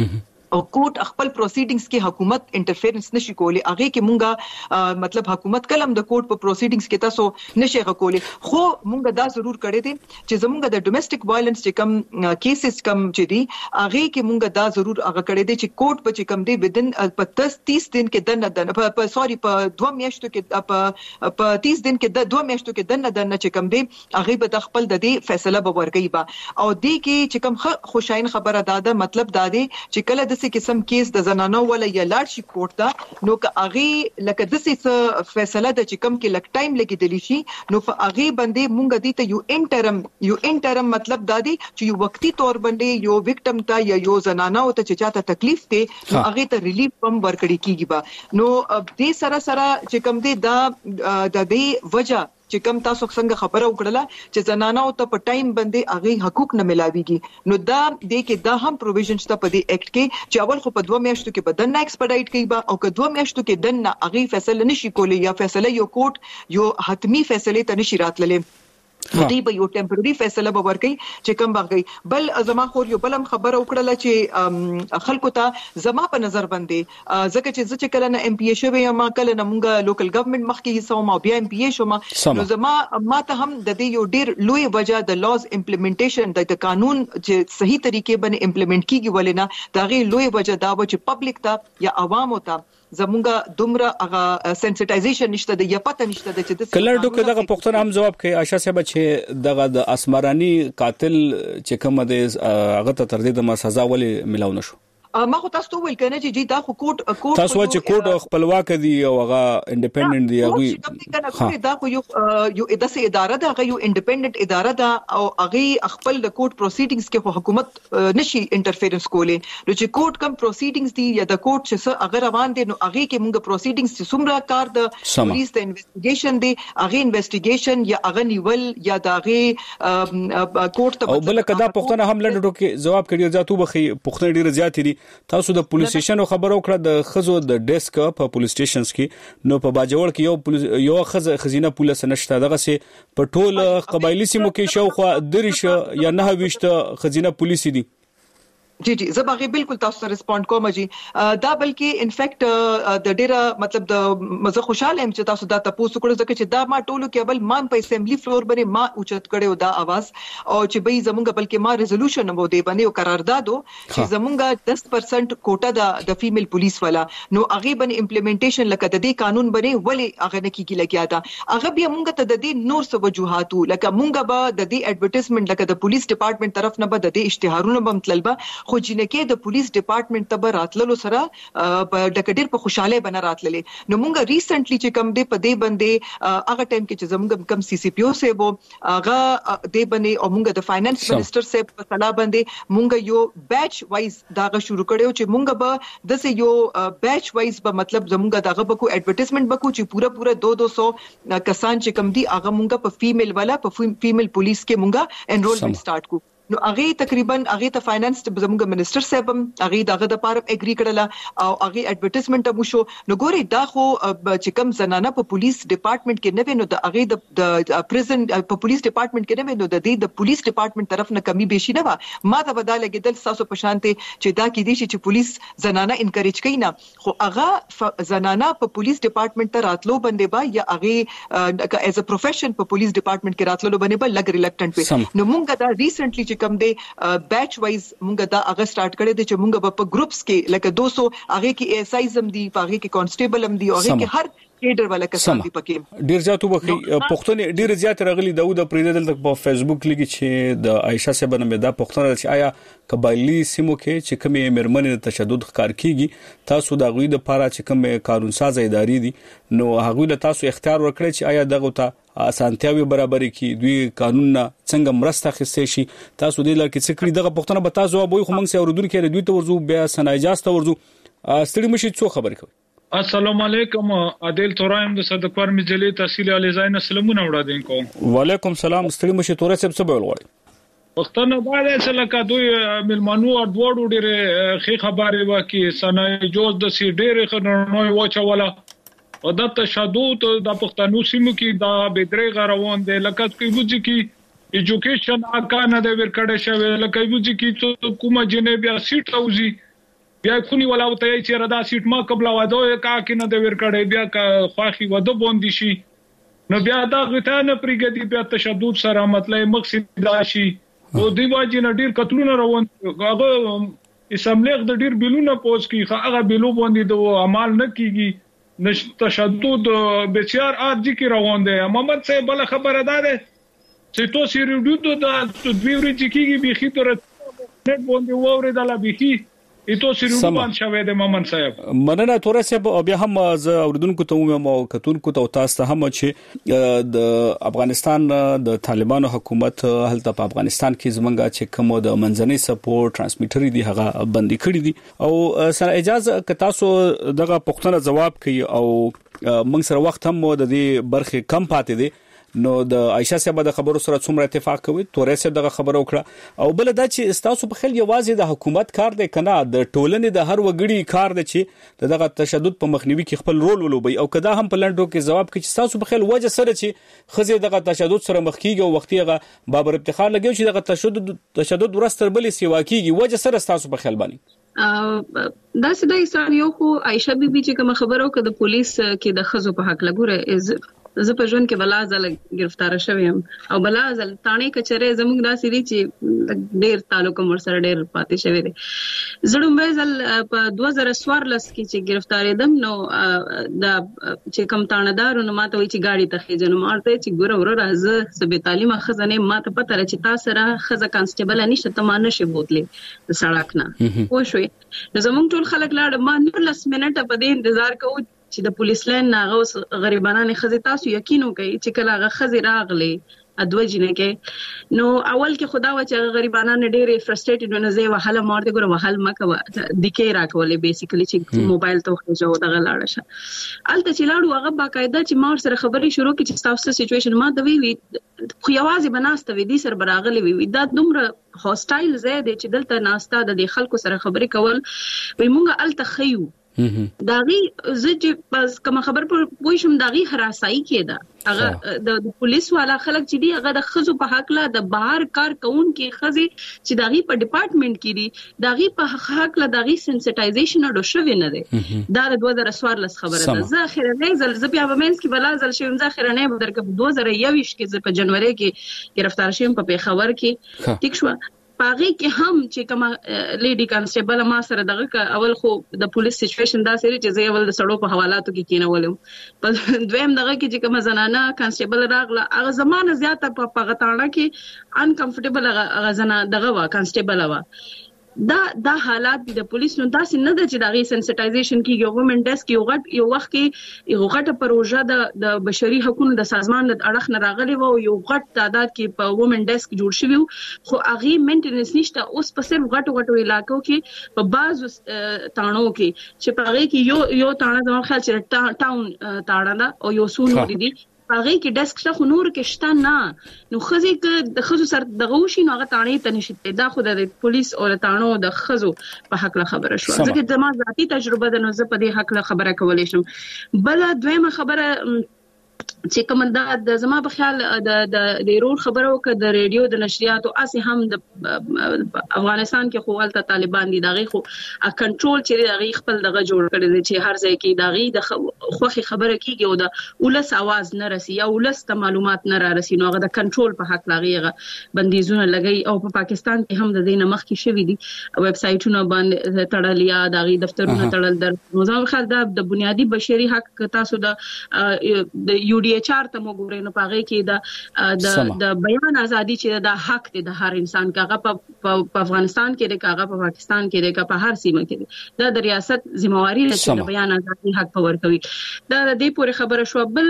او کوټ خپل پروسیډینګز کې حکومت انټرفیرنس نشي کولی. هغه کې مونږه مطلب حکومت کلم د کوټ په پروسیډینګز کې تاسو نشي غوړي. خو مونږه دا ضرور کړی دي چې زمونږ د ډومېسټک وایلنس چې کم کیسز کم چې دي هغه کې مونږه دا ضرور هغه کړی دي چې کوټ په چې کم دي بدن په تیس دن کې دنه دنه په سوري په دوه میاشتو کې په په تیس دن کې د دوه میاشتو کې دنه دنه چې کم دي هغه به د خپل د دې فیصله به ورګي با. او دې کې چې کم خوشاین خبره ده مطلب دا دی چې کله داسې قسم کیس د زنانو ولا یا لاړ شي کوټ ته نو که هغه لکه داسې فیصله د چې کم کې لک ټایم لګیدلی شي نو په هغه باندې مونږ دي ته یو انټرم یو انټرم مطلب دا دی چې یو وقتی تور باندې یو وکټم ته یا یو زنانو ته چې چاته تکلیف ته نو هغه ته ریلیف هم ورکړي کیږي با. نو دې سره سره چې کم دي دا د دې وجہ چې کم تاسو څنګه خبره وکړه چې زنانو ته په ټایم باندې هغه حقوق نه ملاويږي نو دا د کې دا هم پروویژن شته په دې اکټ کې چې اول خو په دوه میاشتو کې بدن نه ایکسپډایټ کوي با او که دوه میاشتو کې دن نه هغه فیصله نشي کولی یا فیصله یو کوټ یو حتمی فیصله ته نشي راتللې دوی به یو ټمپرری فیصله به ورکړي چې کوم باغی بل زما خو یو بلم خبره وکړه چې خلکو ته زما په نظر باندې ځکه چې ځکه کله نه ام پی ای شوی ما کله نه مونږه لوکل ګورنمنت مخکې حصہ ما بیا ام پی ای شوم نو زما ما ته هم د دې یو ډیر لوی وجہ د لاز امپلیمنټیشن د قانون چې صحیح طریقې باندې امپلیمنٹ کیږي ولنه دا غي لوی وجہ دا و چې پبلک ته یا عوامو ته زمونږه دومره هغه سنسټایزیشن نشته د یا پته نشته د چې کلر ډوکه دغه پښتون هم جواب کوي عائشہ صاحب چې دغه د اسمرانی قاتل چې کوم د هغه ته تر دې د سزا ولې ملاو نشو. ما خو تاسو ویل کنه چې جی دا خو کوټ کوټ تاسو چې کوټ خپلواک دي او هغه انډیپندنت دي هغه دا خو یو یو اداره اداره ده هغه یو انډیپندنت اداره ده او هغه خپل د کوټ پروسیډینګز کې خو حکومت نشي انټرفیرنس کولی. نو چې کوټ کم پروسیډینګز دي یا د کوټ چې هغه روان دي نو هغه کې موږ پروسیډینګز چې څومره کار د پولیس د انویسټیګیشن دي هغه انویسټیګیشن یا هغه نیول یا د هغه کوټ ته او بل کدا پښتنه هم لنډو کې جواب کړی ځاتو بخي پښتنه ډیره زیات دي. تاسو د پولیس سټیشن خبرو کړه د خزو د ډیسک په پولیس سټیشنز کې نو په باجوړ کې یو یو خزه خزینه پولیس نشته دغه سي په ټول قبایلی سیمو کې شاوخوا درش یا نه وشته خزینه پولیس دي. جی جی زه باغې بالکل تاسو ته ریسپونډ کوم جی دا بلکې ان فیکټ د ډیره مطلب د مزه خوشاله هم چې تاسو دا تاسو کړو ځکه چې دا ما ټولو کې اول ما په اسمبلی فلور باندې ما اوچت کړو دا आवाज او چې به زمونږ بلکې ما ریزولوشن مو دی باندې او قرارداد چې زمونږ دس پرسنټ کوټه د د فیمیل پولیس والا نو هغه باندې امپلیمنټیشن لکه د دې قانون باندې ولی هغه نه کیږي لګیا دا هغه بیا مونږ ته د دې نور څه وجوهاتو لکه مونږ به د دې ایڈورټایزمنت لکه د پولیس ډپارټمنټ طرف نه به د دې اشتهارونه به مطلب خو جنکه د پولیس ډپارټمنټ ته به راتللو سره په ډکډیر په خوشاله بنه راتللې نو مونږه ریسنټلی چې کم دی په دې باندې هغه ټایم کې چې زمونږ کم سی سی پی او سه وو هغه دې باندې او مونږ د فاینانس منسٹر سه په صلاح باندې مونږ یو بیچ وایز داغه شروع کړو چې مونږ به د سه یو بیچ وایز په مطلب زمونږ دغه بکو ایڈورټایزمنت بکو چې پورا پورا دو دو سو کسان چې کم دی هغه مونږ په فیمیل والا په فیمیل پولیس کې مونږه انرولمنت سٹارټ کو نو هغه تقریبا هغه ته فاینانس زموږ منسٹر صاحب هغه دغه د پاره اګری کړله او هغه ایڈورټایزمنت مو شو نو ګوري دا خو چې کوم زنانه په پولیس ډپارټمنټ کې نه وینو د هغه د پریزن په پولیس ډپارټمنټ کې نه وینو د دې د پولیس ډپارټمنټ طرف نه کمی بشي نه و ما ته بداله کېدل تاسو په شانته چې دا کې دي چې پولیس زنانه انکریج کوي نه خو هغه زنانه په پولیس ډپارټمنټ ته راتلو باندې با یا هغه ایز ا پروفیشن په پولیس ډپارټمنٹ کې راتلو باندې با لګ ریلکټنټ وي نو مونږ دا ریسنټلی کم دی بیچ وایز مونږ دا هغه سٹارټ کړی دی چې مونږ په گروپس کې لکه دو سو هغه کې ایس آیز هم دي هغه کې کانسټیبل هم دي هغه کې هر کیډر والا کسان دي پکې ډیر زیاتو بخي پښتون ډیر زیات رغلی داود پریدل تک په فیسبوک لګی چې د عائشہ صاحب نه دا پښتون چې آیا قبایلی سیمو کې چې کومه مرمنې تشدد ښکار کیږي تاسو د غوی د پاره چې کومه قانون ساز ادارې دي نو هغه له تاسو اختیار ورکړي چې آیا دغه ته اسانتیاوي برابرې کی دوی قانون نه څنګه مرسته خسته شي تاسو دې لکه څه کړی دغه پښتنه به تاسو وایي خو موږ سره اوردون کې دوی ته ورزو بیا سنایجاز ته ورزو ستړي مشي څو خبرې کوي. السلام علیکم عادل تورایم د صدقور مجلې تحصیل علی زاین سلامونه وړاندې کوم. وعلیکم السلام ستړي مشي تورې څه څه ویل غواړي پښتنه باندې چې لکه دوی ملمنو او دوړو ډېر خې خبرې وکي سنایجاز د سی ډېر خنوي وچوله او د تشدد د پښتنو سیمو کې دا بدرې روان دي لکه کومځ کې ایجوکیشن اکانه د ورکړې شوی لکه کومځ کې کومه جنبیا سیټ اوزي بیا کونی ولا وته چې ردا سیټ ما قبل واده کا کې نه د ور کړي بیا کا خواخي واده بوندي شي نو بیا دا غته نه پرګدي بیا تشدد سره مطلب مقصد دا شي او دی واجی نه ډیر قتلونه روان هغه اسمبلیغ د ډیر بیلونه پوس کی هغه بیلو باندې د عمل نه کیږي نش تشدد بچار ارجی کی روان دی محمد صاحب بل خبره ده چې تو سیریډو د دوی ورځې کیږي بيخي تر نت باندې ووره د لا بيخي ایتو سیریډو باندې شوه د محمد صاحب مننه تور صاحب او بیا هم ز اوردونکو ته مو کتونکو ته تاسو ته هم چې د افغانستان د طالبانو حکومت هلته په افغانستان کې زمونږه چې کوم د منځنۍ سپورټ ترانسمیټر دی هغه بندي کړی دي او سره اجازه ک تاسو دغه پښتنه جواب کوي او موږ سره وخت هم د دې برخه کم پاتې دي نو د عائشہ صاحب د خبرو سره څومره اتفاق کوي تورې صاحب دغه خبرو وکړه او بل دا چې تاسو په خل یوازې د حکومت کار دی کنه د ټولنې د هر وګړي کار دی چې دغه تشدد په مخنیوي کې خپل رول ولوبي او کدا هم په لندو کې جواب کوي چې تاسو په خل وجه سره چې خزه دغه تشدد سره مخ کیږي او وختي بابر افتخار لګیو چې دغه تشدد تشدد ورستر بل سیوا کیږي وجه سره تاسو په خل باندې دا سده ایسانیو خو عائشہ بیبي چې کوم خبرو کې د پولیس کې د خزو په حق لګوره زه په ژوند کې بلا ځل گرفتار شوم او بلا ځل تانه کچره زموږ داسې دي چې ډېر تعلق مر سره ډېر پاتې شوی دی زړه مې ځل په دوه زره څوارلس کې چې گرفتارې دم نو دا چې کم تانهدار نو ماته وی چې گاډي ته خېجن مارته چې ګوره ور راځه سبي تعلیمه خزانه ماته پته را چې تاسو را خزه کانسټیبل نشته تمانه شي بوتلې د سړک نه خو شوي زموږ ټول خلک لاړ ما نورلس منټه په دې انتظار کوو چې د پولیس لاین ناغه غریبانه خزه تاسو یقینو کوي چې کله هغه خزه راغلي ادوجنه کې نو اول کې خدا و چې غریبانه ډېر فرستریټډ ونه زی وهله مارته ګره وهل مکه د کې راکولې بیسیکلی چې موبایل ته خو دغه لاړه شه الته چې لاړو هغه باقاعده چې مار سره خبرې شروع کړي چې تاسو سچويشن ما د وی وی خو یوازې بناسته وی دي سر براغلي وی دا دومره هوستایل زه د چې دلته ناستا د خلکو سره خبرې کول وی مونږه الته خيو داغي زه بس کوم خبر پر وای شم داغي حراسای کېده هغه د پولیس والا خلک چې دی هغه د خزو په حق لا د بهر کار کون کې خزي چې داغي په ډپارټمنټ کې دی داغي په حق لا داغي سنسټایزیشن او شوی نه دی دا د دوه زره څوارلس خبره ده زه اخر نه زل زه بیا ومنس کې بلا زل شوم زه اخر نه بدرکه دوه زره یویش کې په جنوري کې گرفتار شوم په پیښور کې ټیک شو پاغي کې هم چې کوم لیډي کانسټیبل ما سره دغه اول خو د پولیس سچويشن دا سری چې زه اول د سړو په حوالاتو کې کینولم په دویم دغه کې چې کوم زنانه کانسټیبل راغله هغه زمانه زیاته په پغتاړه کې ان کمفورټیبل هغه زنانه دغه وا کانسټیبل وا دا دا حالات د پولیس نو تاسو نه د چې دغه سنسټایزیشن کې ګورنمنت ډیسک یو غټ یو وخت کې یو غټه پروژه د د بشري حقوقو د سازمان د اړخ نه راغلي وو یو غټ تعداد کې په وومن ډیسک جوړ شوی خو هغه مینټیننس نشته اوس په صرف غټو غټو علاقو کې په بعضو تاڼو کې چې په هغه کې یو یو تاڼه زموږ خیال چې ټاون تاڼه ده او یو سونو دي هغه کې ډیسک شته خو نور کې شته نه نو خزي ک د خزو سر دغه وشي نو هغه تانه ته نشي دا خو د پولیس او تانو د خزو په حق له خبره شو ځکه د ما ذاتی تجربه د نو زه په دې حق له خبره کولې شم بل دویمه خبره چې کوم د زما په خیال د د رول خبرو ک د ریډیو د نشریاتو اسی هم د افغانستان کې خو ولته طالبان دي دغه خو کنټرول چې دغه خپل دغه جوړ کړی دي چې هر ځای کې دغه د خوخي خبره کیږي او د ولس आवाज نه رسي یا ولس ته معلومات نه را رسي نو هغه د کنټرول په حق لاغيغه بندیزونه لګي او په پاکستان کې هم د دینه مخ کې شوی دي ویب سټونه باندې تړل یا دغه دفترونه تړل در نظام خل د بنیادی بشري حق تاسو د یو ډي ایچ آر ته موږ نو پاغه کې د د بیان ازادي چې د حق دی د هر انسان کاغه په افغانستان کې د کاغه په پاکستان کې د په هر سیمه کې د ریاست ذمہواری لري د بیان ازادي حق پور کوي دا د دې پورې خبره شو بل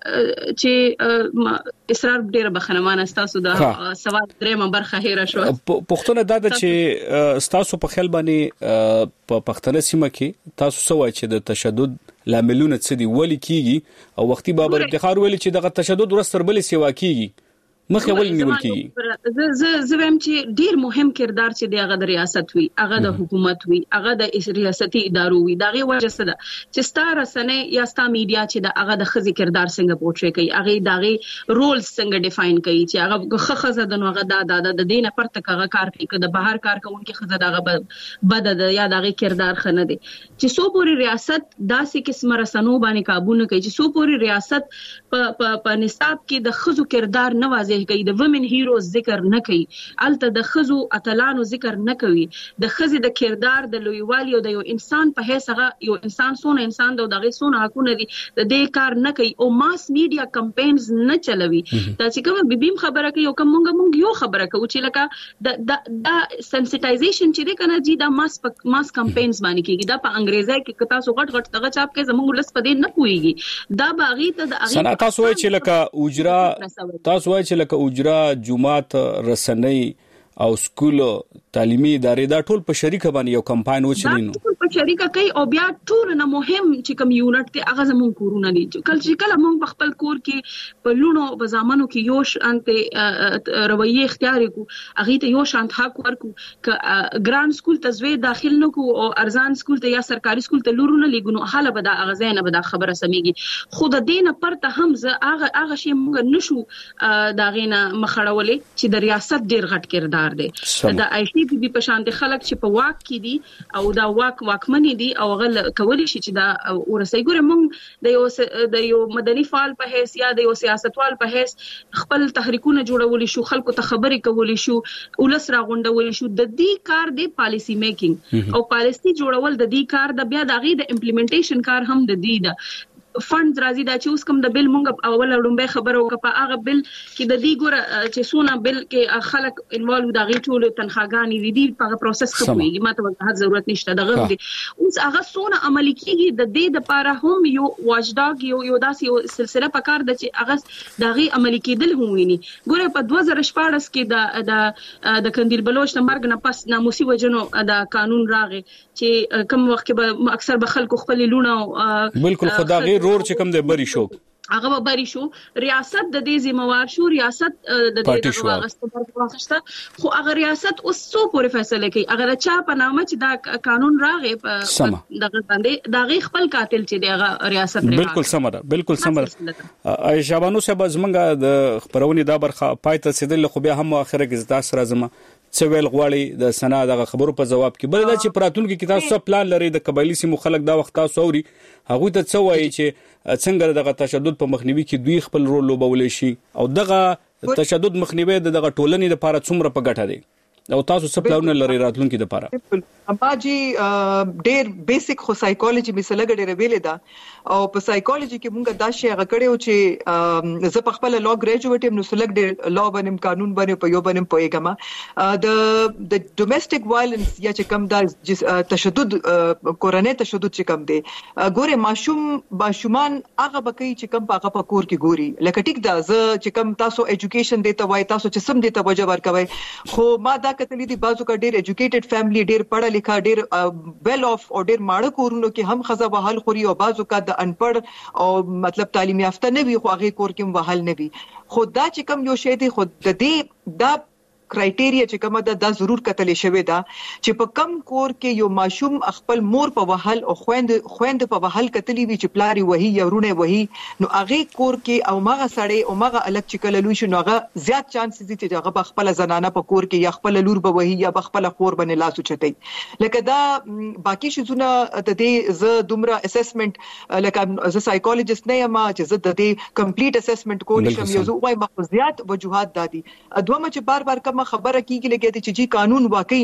چې اصرار ډیر بخنمانه تاسو د سوال درې منبر خیره شو پښتون دا چې تاسو په خیال باندې په پښتنه سیمه کې تاسو سوای چې د تشدد لاملونه څه دي ولې کیږي او وختي بابر افتخار ویل چې دغه تشدد ورستر بل سیوا کیږي مخه ول نیول کیږي زه زه زه هم چې ډیر مهم کردار چې د هغه د ریاست وي هغه د حکومت وي هغه د ریاستي ادارو وي دغه وجه څه ده چې ستاره سنه یا ستا میډیا چې د هغه د خزي کردار څنګه پورټری کوي هغه دغه رول څنګه ډیفاین کوي چې هغه خخزه د نوغه د د دینه پرته هغه کار کوي د بهر کار کوونکي خزه دغه بد د یا دغه کردار خنه دي چې سو پوری ریاست داسې قسم رسنو باندې काबू نه کوي چې سو پوری ریاست په په نصاب کې د خزو کردار نه واضح کوي د وومن هیروز ذکر نه کوي الته د خزو اتلانو ذکر نه کوي د خزي د کردار د لویوالي او د یو انسان په هیڅ هغه یو انسان سونه انسان د دغه سونه حقونه دي د دې کار نه کوي او ماس میډیا کمپاینز نه چلوي دا چې کوم بیبیم خبره کوي او کوم مونږ مونږ یو خبره کوي چې لکه د د سنسټایزیشن چې د کنه جی دا ماس ماس کمپاینز باندې کیږي دا په انګریزي کې کتا سو غټ غټ دغه چاپ کې زموږ لس پدې نه کويږي دا باغی ته د اغه تاسو وایي چې لکه اوجرا تاسو وایي چې لکه اوجرا جمعات رسنۍ او سکول تعلیمي ادارې دا ټول په شریکه باندې یو کمپاین وچلینو ټول په شریکه کوي او بیا ټول نه مهم چې کوم یونټ ته هغه زمون کورونه دي کله چې کله موږ په خپل کور کې په لونو بزامنو کې یو شانته رویه اختیار کو هغه ته یو شانت حق ورکو ک ګران سکول ته زوی داخل نو کو او ارزان سکول ته یا سرکاري سکول ته لورونه لګونو حاله به دا غزاینه به دا خبره سميږي خود دینه پرته هم زه هغه هغه شی موږ نشو دا غینه مخړولې چې د ریاست ډیر غټ کردار دی دا آی سی بي بي په شان د خلک چې په واک کې دي او دا واک واکمنې دي او غل کولی شي چې دا ورسې ګوره موږ د یو د یو مدني فعال په حیث یا د یو سیاستوال په حیث خپل تحریکونه جوړول شو خلکو ته خبرې کول شو ولس را غونډول شو د دې کار د پالیسی میکینګ او پالیسی جوړول د دې کار د بیا د غي د امپلیمنټیشن کار هم د دې ده فند راځي دا چې اوس کوم د بل مونږ اول لومبه خبرو کپا هغه بل کې د دې ګوره چې سونه بل کې خلک انوالو د غي ټول تنخواګانی دي په پروسس کې کوي ماته وضاحت ضرورت نشته دغه دي اوس هغه سونه عملی کیږي د دې د لپاره هم یو واچډاګ یو یو داسې یو سلسله پکار د چې هغه د غي عملی کېدل هم ویني ګوره په دوه زره شپږ کې د د کندیل بلوچ د مرګ نه پس ناموسي وجنو د قانون راغی چې کوم وخت کې به اکثر به خلکو خپل لونه بالکل خدای رور چې کوم د بری شو هغه بری شو ریاست د دې ذمہوار شو ریاست د دې واغسته واغسته خو هغه ریاست اوس څو پورې فیصله کوي اگر چا په نامه چې دا قانون راغی په دغه باندې دا غي خپل قاتل چې دغه ریاست راغی بالکل سمره بالکل سمره شابانو صاحب زمونږ د خبرونې دا برخه پایته سیدل خو بیا هم اخره کې تاسو راځم څویل غواړي د سنا دغه خبرو په جواب کې بل دا چې پراتونکو کې تاسو پلان لري د قبایلی سیمو خلک دا وخت تاسو اوري هغه ته څه وایي چې څنګه دغه تشدد په مخنیوي کې دوی خپل رول لوبول شي او دغه تشدد مخنیوي دغه ټولنې لپاره څومره په ګټه دی او تاسو څه پلان لري راتلونکو لپاره اما جی ډېر بیسیک خو سایکولوژي می سره ډېر ویلې ده او په سایکولوژي کې مونږ دا شی غکړیو چې زه په خپل لا ګریجویټ یم نو سلګ ډېر لا باندې قانون باندې په یو باندې پوهیږم د د ډومېسټک وایلنس یا چې کم دا تشدد کورنۍ تشدد چې کم دی ګوره ماشوم ماشومان هغه بکې چې کم هغه په کور کې ګوري لکه ټیک دا زه چې کم تاسو ایجوکیشن دی ته وای تاسو چې سم دی ته وجه ورکوي خو ما دا کتلی دي بازو کا ډېر ایجوکیټډ فیملی ډېر پڑھا لیکا ډېر ویل اف او ډېر ماړه کورونو کې هم خزه وهل خوري او بازو کا د انپړ او مطلب تعلیم یافته نه وي خو هغه کور کې وهل نه وي خو دا چې کم یو شی دی خو د دې دا کرایټیریا چې کومه ده دا ضرور کتلې شوی دا چې په کم کور کې یو ماشوم خپل مور په وهل او خويند خويند په وهل کتلې وی چې پلاری وਹੀ یا ورونه وਹੀ نو هغه کور کې او ماغه سړی او ماغه الګ چې کله لوي شو نو هغه زیات چانس دي چې هغه په خپل زنانه په کور کې یا خپل لور به وਹੀ یا په خپل خور باندې لاس اوچتای لکه دا باقي شزونه د دې ز دومره اسسمنت لکه ز سایکولوژیست نه یم چې ز د دې کمپلیټ اسسمنت کول شم یو زه وايي مخزيات وجوهات دادي دومره چې بار بار خبره کیږي لګیږي چې جی قانون واقعي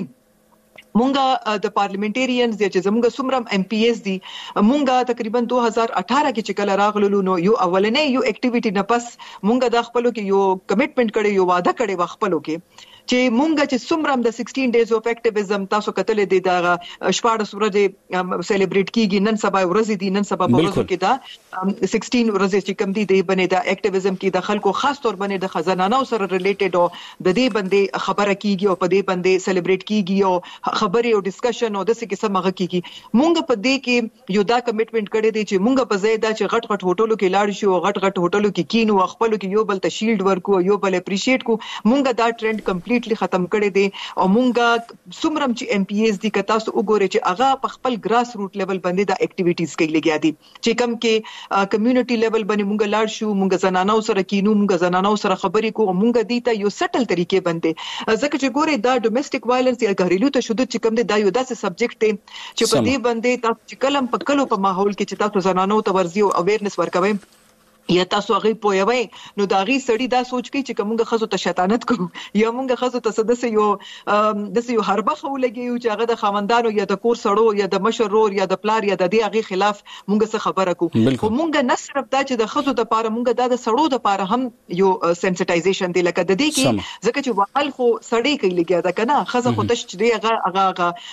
مونږه د پارلیمنټریانز چې زموږ سمرم ایم پی ایس دي مونږه تقریبا دو هزار اٹھارہ کې چې کله راغلو نو یو اولنې یو اکټیویټي نه پس مونږه د خپلو کې یو کمټمنټ کړي یو وعده کړي و خپلو کې چې مونږ چې څومره د sixteen days of activism تاسو کتلې دي دا شپږ ورځې سلیبریټ کیږي نن سبا ورځې دي نن سبا ورځو کې دا sixteen ورځې چې کم دي دی باندې دا اکټیویزم کې د خلکو خاص تور باندې د خزانانو سره ریلیټډ او د دې باندې خبره کیږي او په دې باندې سلیبریټ کیږي او خبري او ډسکشن او د څه قسم هغه کیږي مونږ په دې کې یو دا کمټمنټ کړی دی چې مونږ په ځای دا چې غټ غټ هوټلو کې لاړ شو غټ غټ هوټلو کې کینو خپل کې یو بل ته شیلډ ورکو یو بل اپریشیټ کو مونږ دا ټرند کمپلیټلی ختم کړی دی او مونږ څومره چې ایم پی ایس دي که تاسو وګورئ چې هغه په خپل ګراس روټ لیول باندې دا اکټیویټیز کوي لګیا دي چې کم کې کمیونټي لیول باندې مونږ لاړ شو مونږ زنانو سره کینو مونږ زنانو سره خبرې کوو مونږ دي ته یو سټل طریقې باندې ځکه چې ګورئ دا ډومېسټک وایلنس یا غریلو تشدد چې کم دي دا یو داسې سبجیکټ دی چې په دې باندې تاسو چې کلم په کلو په ماحول کې چې تاسو زنانو ته ورزي او اویرنس ورکوي یا تاسو هغه پوهوي نو دا غي سړی دا سوچ کوي چې کومه خزو ته شیطانت کوو یا موږ خزو ته سدسه یو د یو حربه خو لګي چې هغه د خاوندانو یا د کور سړو یا د مشرور یا د پلار یا د دې هغه خلاف موږ څه خبره کوو خو موږ نه صرف دا چې د خزو د پاره موږ دا د سړو د پاره هم یو سنسټایزیشن دی لکه د دې کې ځکه چې وحل خو سړی کوي لګي دا کنه خزه خو تش دی هغه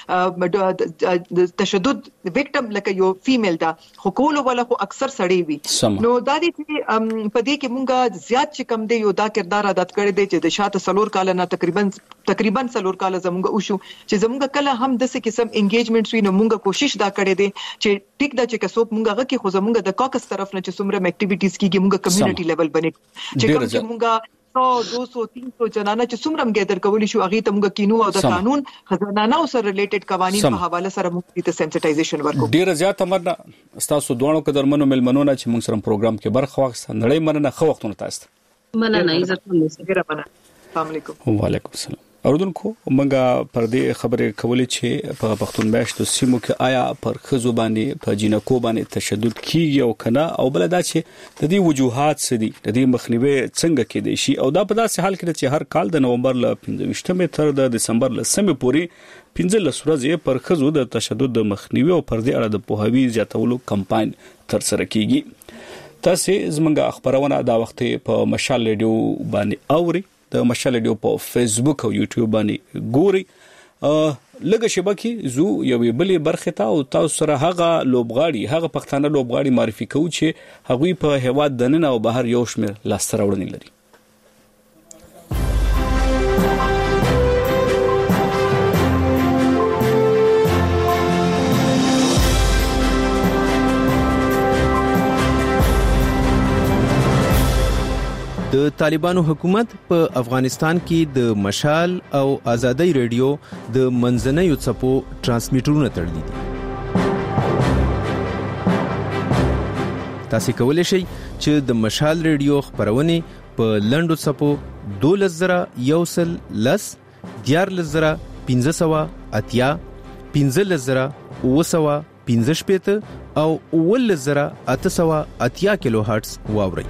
هغه تشدد وکټم لکه یو فیمیل دا خو کول ولا خو اکثر سړی وي نو دا دي په دې کې مونږه زیات چې کم دی یو دا کردار ادا کړی دی چې د شاته سلور کال نه تقریبا تقریبا سلور کال زمونږ وشو چې زمونږ کله هم د څه قسم انګیجمنټ وی نو مونږه کوشش دا کړی دی چې ټیک دا چې کسوب مونږه هغه کې خو زمونږ د کاکس طرف نه چې څومره اکټیویټیز کیږي مونږه کمیونټي لیول باندې چې کوم چې مونږه سو دو سو تین سو جنانه چې څومره مګیدر کولی شو هغه ته موږ کینو او د قانون خزانانو سره ریلیټډ قوانين په حواله سره موږ ته سنسټایزیشن ورکو ډیر زیات امرنا تاسو دوه قدرمنو ملمنونه چې موږ سره پروګرام کې برخه واخیسته نړۍ مننه خو وختونه تاسو مننه عزت مند سره مننه السلام علیکم وعلیکم السلام اوردونکو موږ پر دې خبرې کولې چې په پښتون میاشتو سیمو کې آیا پر خزو باندې په جنکو باندې تشدد کیږي او کنه او بل دا چې د دې وجوهات څه دي د دې مخنیوي څنګه کېدای شي او دا په داسې حال کې چې هر کال د نومبر ل پنځه تر د دسمبر ل سمې پورې پنځه ورځې پر خزو د تشدد د مخنیوي او پر دې اړه د پوهاوی زیاتولو کمپاین تر سره کیږي تاسو زمونږ خبرونه دا وخت په مشال ریډیو باندې اوري د مشال ریډیو په فیسبوک او یوټیوب باندې ګوري لږه شبکه زو یو بلې برخه ته او تاسو سره هغه لوبغاړي هغه پښتانه لوبغاړي معرفي کوي چې هغوی په هواد دننه او بهر یو شمیر لاستراوړنې لري د طالبانو حکومت په افغانستان کې د مشال او ازادي رادیو د منځنیو څپو ترانسمیټرونه تړلي دي تاسو کولای شئ چې د مشال رادیو خبرونه په لندو څپو دولس زره یوسل لس دیار لزره پنځه سوه اتیا پنځه لزره اوسوه پنځه شپېته او ول لزره اته سوه اتیا کیلو هرتز واوري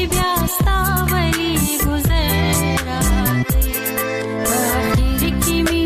Kimi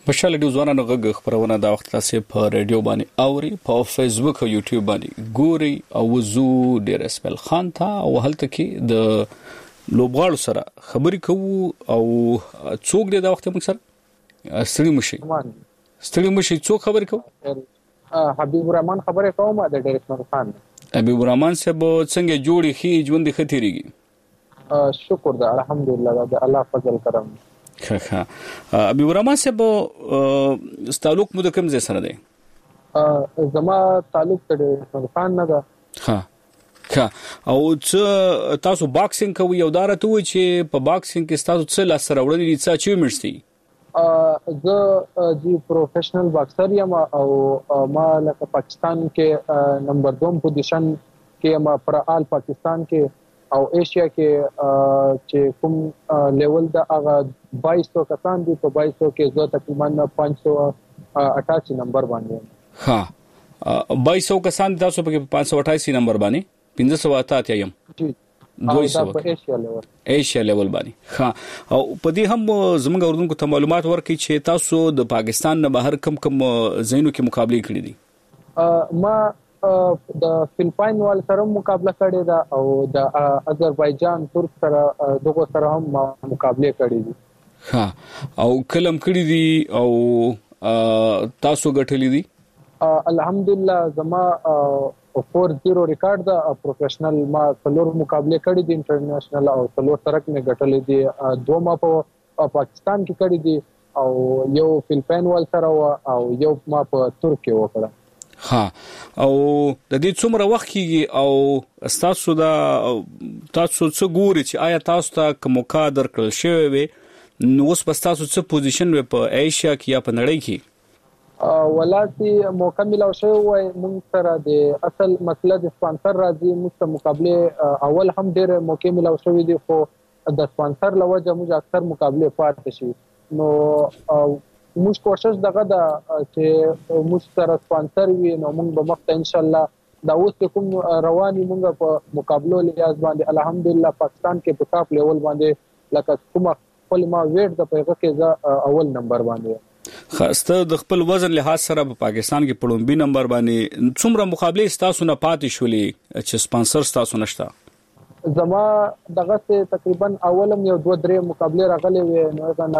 مشال ډیو ځوانانو غږ خبرونه دا وخت تاسو په ریډیو باندې اوري په فیسبوک او یوټیوب باندې ګوري او وزو ډیر اسمل خان ته او هلته کې د لوبغاړو سره خبرې کوو او څوک دی دا وخت موږ سره ستړي مشي ستړي مشي څوک خبرې کوو حبیب الرحمن خبرې کوم د ډیر اسمل خان حبیب الرحمن صاحب څنګه جوړی خي ژوند خطرېږي شکر ده الحمدلله د الله فضل کرم ښه ښه حبیب الرحمن صاحب تعلق مو د کوم ځای سره دی زما تعلق د خان نه ده ها ښه او څه تاسو باکسینګ کوئ یو دارته وي چې په باکسینګ کې تاسو څه لاس سره وړلې دي څه چیومرسي زه جی پروفیشنل باکسر یم او ما لکه پاکستان کې نمبر دوم پوزیشن کې ما پر آل پاکستان کې او ایشیا کې چې کوم لیول دا هغه بائیس سو کسان دي په بائیس سو کې زه تقریبا پانچ سو اٹھاسی نمبر باندې ها بائیس سو کسان تاسو په پانچ سو اٹھاسی نمبر باندې پنځه سو اته یم جی دوی سو په ایشیا لیول ایشیا لیول باندې ها او په دې هم زموږ اردوونکو ته معلومات ورکړي چې تاسو د پاکستان نه بهر کم کم زینو کې مقابله کړې دي ما د فلپاین وال سره مقابله کړې ده او د آذربایجان ترک سره دغه سره هم مقابله کړې دي ها او کلم کړې دي او تاسو ګټلې دي الحمدلله زما فور زیرو ریکارډ ده پروفیشنل ما څلور مقابله کړې دي انټرنیشنل او څلور ترک نه ګټلې دي دوه ما په پاکستان کې کړې دي او یو فلپاین وال سره او یو ما په ترک کې وکړه ها او د دې څومره وخت کېږي او تاسو دا تاسو څه ګوري چې آیا تاسو ته کوم کادر کړل شوی وي نو اوس په تاسو څه پوزیشن وي په ایشیا کې یا په نړۍ کې ولاتي مکمل او شوی وي موږ سره د اصل مسله د سپانسر راځي موږ مقابله اول هم ډېر مکمل او شوی دي خو د سپانسر لوجه موږ اکثر مقابله پاتې شي نو موږ کوشش دغه دا چې موږ سره سپانسر وي نو موږ به مخته ان شاء الله دا اوس کوم رواني موږ په مقابله لیاز باندې الحمدلله پاکستان کې په ټاپ لیول باندې لکه کوم خپل ما ویټ د پیغه کې اول نمبر باندې خاصه د خپل وزن لحاظ سره په پاکستان کې پړومبي نمبر باندې څومره مقابله تاسو نه پاتې شولې چې سپانسر تاسو نشته زما دغه تقریبا اولم یو دوه درې مقابله راغلي وي نو کنه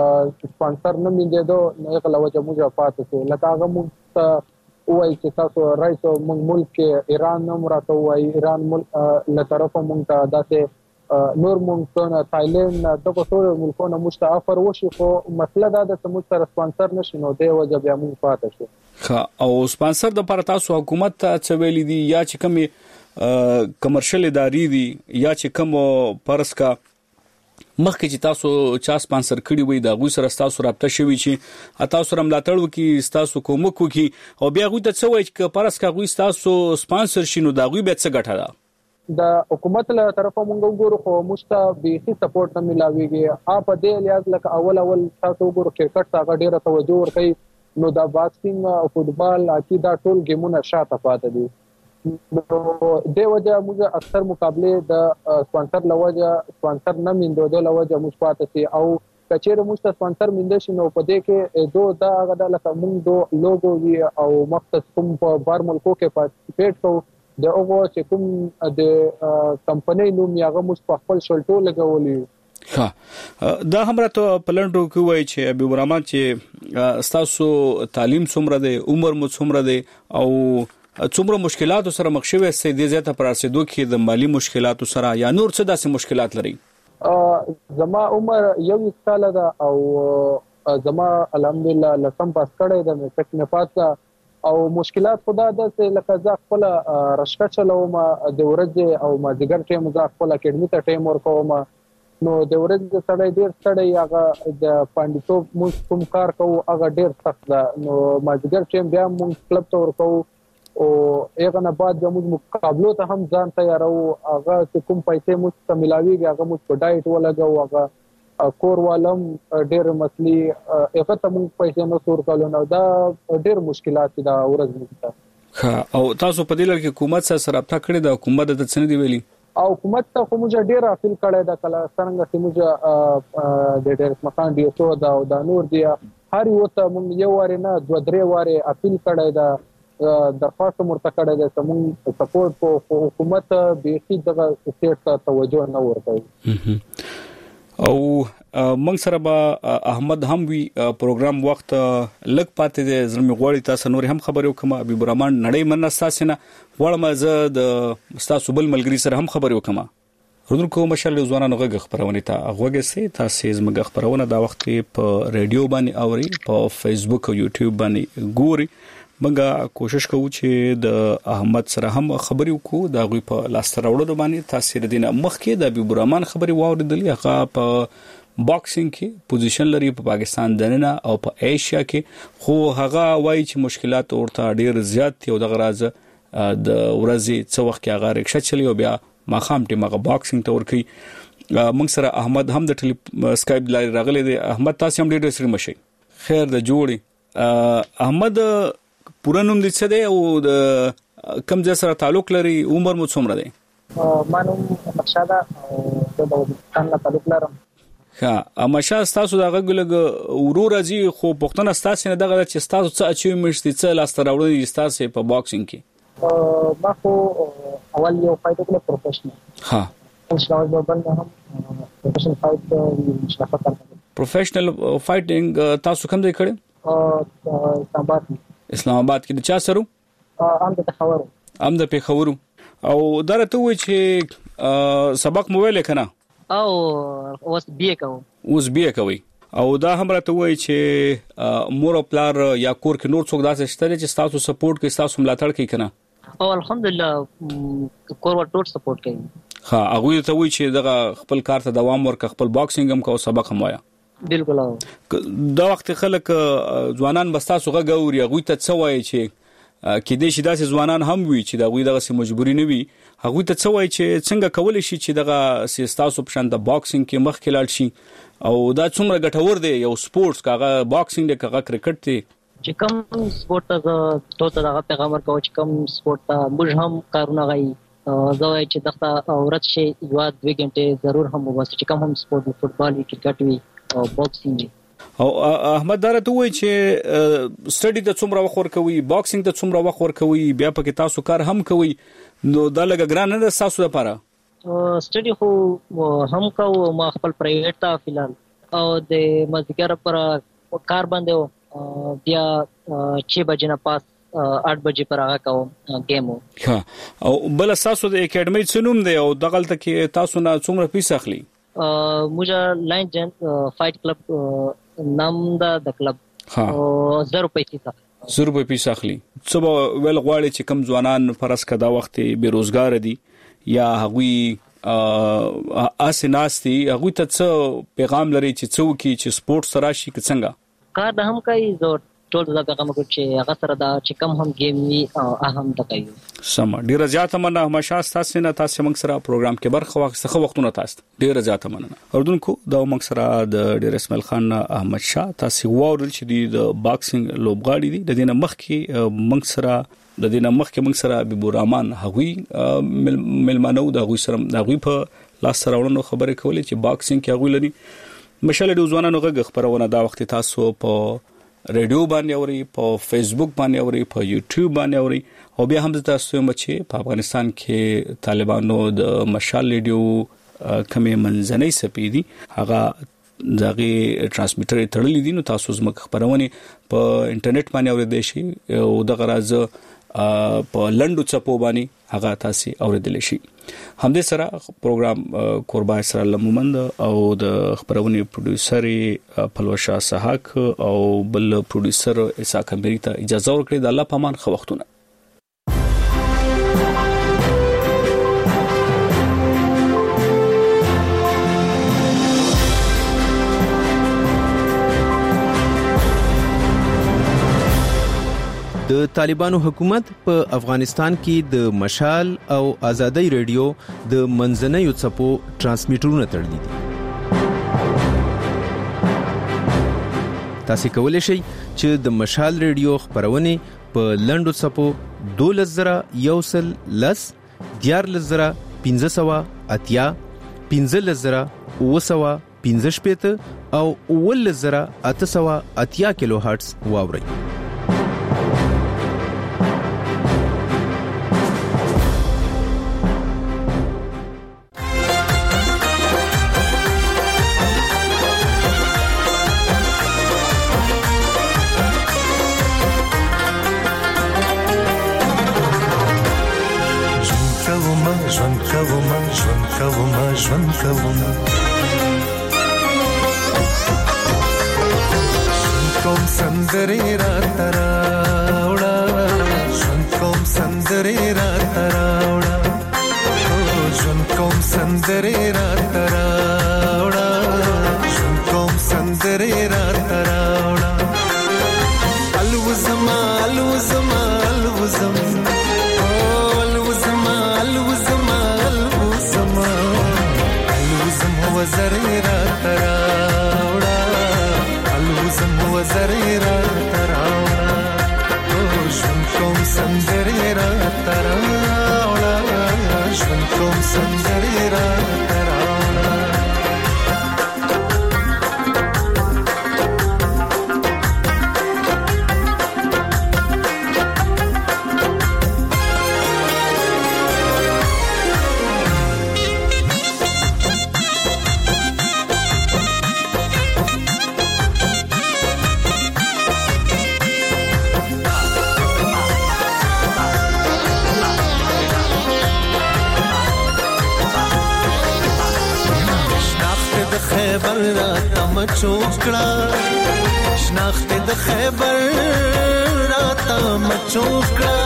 سپانسر نه میندو نو غلا وجه موږ پاتې شو لکه هغه موږ وایي چې تاسو راځو موږ ملک ایران نوم راته وایي ایران ملک له طرفه موږ ته داسې نور موږ ته تایلند دغه ټول ملکونه مستعفر وشي خو مسله دا د موږ سره سپانسر نشي نو دی وجه بیا موږ پاتې شو او سپانسر د پر تاسو حکومت ته څه ویلي دي یا چې کومي کمرشل ادارې دي یا چې کوم پرسکا مخکې چې تاسو چا سپانسر کړی وي دا غوي سره تاسو رابطه شوي چې تاسو سره ملاتړ وکي تاسو کومک وکي او بیا غوي ته څه وایي چې پرسکا غوي تاسو سپانسر شینو دا غوي به څه ګټه ده د حکومت له طرفه مونږ وګورو خو مشته به سپورټ نه ملاويږي اپ دې لیاز لکه اول اول تاسو وګورو کرکټ ته ډیره توجه ورکړي نو دا باکسینګ او فوتبال اکی دا ټول گیمونه شاته پاتې دي نو د وجه موږ اکثر مقابله د سپانسر لوجه سپانسر نه میندو د لوجه موږ پاتې سي او کچېره موږ سپانسر میندې شنو په دې کې دوه دا غدا لکه موږ دوه لوګو وی او مختص کوم په بار ملکو کې پارټیسپیټ کوو د هغه چې کوم د کمپنۍ نوم یې هغه موږ په خپل شلټو لګولې ها دا هم راته پلانډو کوي چې ابي ورمان چې تاسو تعلیم څومره دی عمر مو څومره دی او څومره مشکلات سره مخ شوي سي د زیاته پر رسیدو کې د مالی مشکلات سره یا نور څه داسې مشکلات لري زما عمر یو سال ده او زما الحمدلله لسم پاس کړی ده مې تک نه پاس او مشکلات خدا ده چې لکه ځا خپل رشکه چلوم د ورځې او ما دیګر ټیم ځا خپل اکیډمي ته ټیم ورکوم نو د ورځې سړی ډیر سړی هغه د پاندیتوب موږ کوم کار کوو هغه ډیر سخت ده نو ما دیګر ټیم بیا موږ کلب ته ورکوو او هغه نه بعد موږ مقابلو ته هم ځان تیارو هغه کوم پیسې موږ ته ملاويږي هغه موږ په ډایټ ولګو هغه کور والم ډېر مسلې هغه ته موږ پیسې نه سور کولو نو دا ډېر مشکلات دي دا ورځ موږ او تاسو په دې لړ کې حکومت سره رابطه کړې ده حکومت د څه دی ویلي او حکومت ته خو موږ ډېر اپیل کړی دا کله څنګه چې موږ د ډېر مکان دی څو دا او دا نور دی هر یو ته موږ یو واره نه دوه درې واره اپیل کړی دا درخواست مرته کړی دی چې موږ سپورټ په حکومت بیخي دغه سټیټ ته توجه نه ورکوي. او موږ سره به احمد هم وی پروګرام وخت لګ پاتې دی زموږ غوړی تاسو نور هم خبرو کوم ابي برهمان نړۍ من تاسو نه وړم زه د تاسو بل ملګری سره هم خبرو کوم. ورونو کوم مشال ځوانانو غږ خبرونه ته هغه سي تاسو زموږ خبرونه دا وخت په ریډیو باندې اوري په فیسبوک او یوټیوب باندې ګوري. موږ کوشش کوو چې د احمد سره هم خبرې وکړو دا غوي په لاس راوړلو باندې تاثیر دینه مخکې د ابي برهمان خبرې واوریدلې هغه په باکسینګ کې پوزیشن لري په پاکستان دننه او په ایشیا کې خو هغه وایي چې مشکلات ورته ډیر زیات دي او د غراز د ورځې څو وخت کې هغه رکشا چلی او بیا ماخام ټیم هغه باکسینګ ته ورکی. موږ سره احمد هم د ټلی سکایپ لاري راغلی دی. احمد تاسو هم ډیر سره مشي خیر د جوړي. احمد پوره نوم دې څه دی او د کوم ځای سره تعلق لري عمر مو څومره دی؟ ما نوم مشاده او د پاکستان له تعلق لرم. ها مشاده تاسو دا غږلګ ورور راځي خو پښتون تاسو نه دغه چې تاسو څه اچیومنټس دي څه لاس راوړل تاسو په باکسینګ کې؟ ما خو اول یو فایټ وکړ پروفیشنل. ها ان شاء الله بل هم پروفیشنل فایټ مشرفه کړم. پروفیشنل فایټینګ تاسو کوم ځای کړی؟ اسلام آباد. اسلام آباد کې د چا سره؟ ام د پیښور. ام د پیښور. او درته وای چې سبق موبایل کنه او اوس بي کوم. اوس بي کوي او دا هم راته وای چې مور او پلار یا کور کې نور څوک داسې شته چې تاسو سپورټ کوي تاسو ملاتړ کوي کنه؟ او الحمدلله کور ور ټول سپورټ کوي. ها هغه ته وای چې دغه خپل کار ته دوام ورک خپل باکسینګ هم کو سبق هم وایا. بالکل. دا وخت خلک ځوانان بستا سوغه غوري غوي ته څه وای چې کې دې شي داسې ځوانان هم وي چې دا غوي دغه سي مجبوري نه وي هغه ته څه وای چې څنګه کول شي چې دغه سیستاسو په شان د باکسینګ کې مخ کې لاړ شي او دا څومره ګټور دی یو سپورتس کاغه باکسینګ دی کاغه کرکټ دی چې کوم سپورت ته ته دغه پیغام ورکوي چې کوم سپورت ته موږ هم کارونه غي زوی چې دغه ورځ شي یو دوه غنټه ضرور هم وبس چې کوم هم سپورت فوتبال وي کرکټ وي او باکسینګ. او احمد درته وای چې سټډي ته څومره وخت ورکوي باکسینګ ته څومره وخت ورکوي بیا پکې تاسو کار هم کوي نو دا لګ ګران نه تاسو لپاره؟ سټډي خو هم کوو ما خپل پرایویټ ته فلال او د مازیګر پر کار باندې بیا چې بجې نه پاس आठ بجې پر هغه کوم گیم. ها او بل تاسو د اکیډمي څنوم دی او دغه ته کې تاسو نه څومره پیسې اخلي؟ मुझे लाइन जन फाइट क्लब नाम دا د کلب او زر روپۍ پیسه زر روپۍ پیسه اخلي. څه ول غواړي چې کم ځوانان فرض کدا وخت بیروزګار دي یا هغوی اسناستي هغوی ته څه پیغام لري چې څو کی چې سپورت سره شي څنګه کار د هم کوي زور ټول دا پیغام کوي چې هغه سره دا چې کم هم گیم وی اهم د کوي. سم ډیر زیاته مننه مشاس تاسو نه تاسو موږ سره پروګرام کې برخه واخیسته وختونه تاسو ډیر زیاته مننه. اردوونکو دا موږ سره د ډیر اسماعیل خان احمد شاه تاسو وورل چې د باکسینګ لوبغاړي دي د دینه مخ کې موږ سره د دینه مخ کې موږ سره ابي برهمان هغوی ملمانو د هغوی سره د هغوی په لاس سره ورونو خبرې کولې چې باکسینګ کې هغوی لري مشاله د ځوانانو غږ خبرونه دا وخت تاسو په ریډیو باندې اوري په فیسبوک باندې اوري په یوټیوب باندې اوري او بیا هم تاسو هم چې په افغانستان کې طالبانو د مشال ریډیو کمې منځنۍ سپېدي هغه دغه ترانسمیټر تړلې دي نو تاسو زموږ خبرونه په انټرنیټ باندې اوریدئ شي او د غراز په لندو چپو باندې هغه تاسو اوریدل شي. همدې سره پروګرام قربای سره لمومند او د خبرونه پروډوسر پلوشا سحاق او بل پروډوسر اسحاق امبری ته اجازه ورکړي د الله پامان خو وختونه. د طالبانو حکومت په افغانستان کې د مشال او آزادۍ ریډیو د منځنیو څپو ترانسمیټرونه تړلي دي. تاسو کولی شئ چې د مشال ریډیو خبرونه په لندو څپو دولس زره یو سل لس دیارلس زره پنځه سوه اتیا پنځلس زره اوه سوه پنځه شپېته او اوولس زره اته سوه اتیا کیلو هرتز واورئ. ژوند کوم ژوند کوم ژوند کوم ژوند کوم سندرې را تراوړه ژوند کوم سندرې را تراوړه ژوند کوم سندرې را تراوړه ژوند کوم سندرې را تراوړه الوزما الوزما الوزم وزرې را تراوړه الوزم وزرې را تراوړه ژوند کوم سندرې را تراوړه ژوند کوم سندرې را تراوړه. خیبر را تم چوکړه شناخت د خیبر را تم چوکړه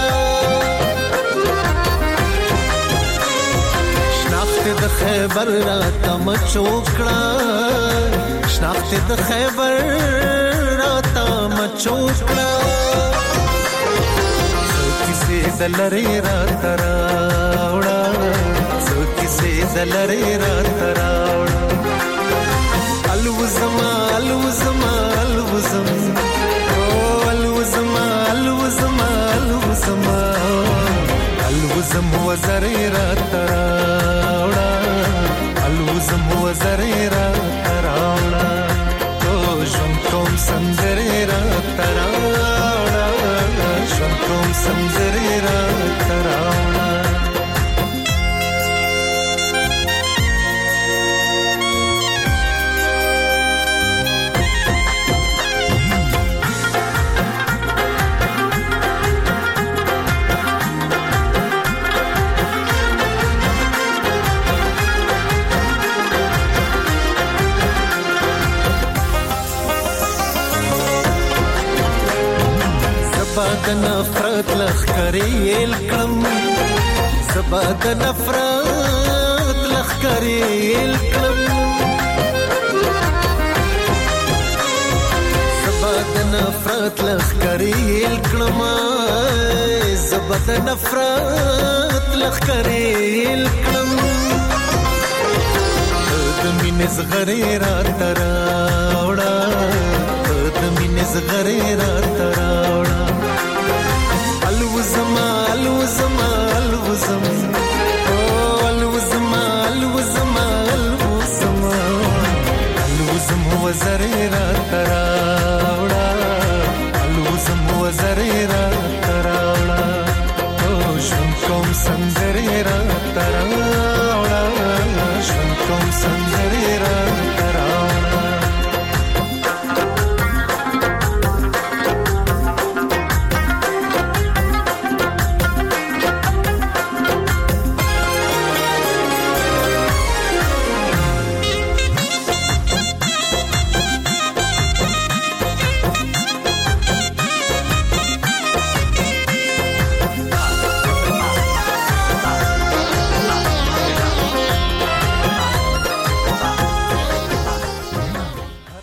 شناخت د خیبر را تم چوکړه شناخت د خیبر را تم چوکړه کیسه دلری را تراوړه کیسه دلری را تراوړه الوزما الوزما الوزم الوزما الوزما الوزما الوزم وزرې را تراوړه الوزم وزرې را تراوړه ژوند کوم سندرې را تراوړه ژوند کوم سندرې را تراوړه. زباد نفرت لخکریل کړم زباد نفرت لخکریل کړم زباد نفرت لخکریل کړم زباد نفرت لخکریل کړم د مینې زغرې را تراوړه د مینې زغرې را تراوړه الوزما الوزما الوزم الوزما الوزما الوزما الوزم وزرې را تراوړه الوزم وزرې را تراوړه ژوند کوم سندرې را تراوړه ژوند کوم سندرې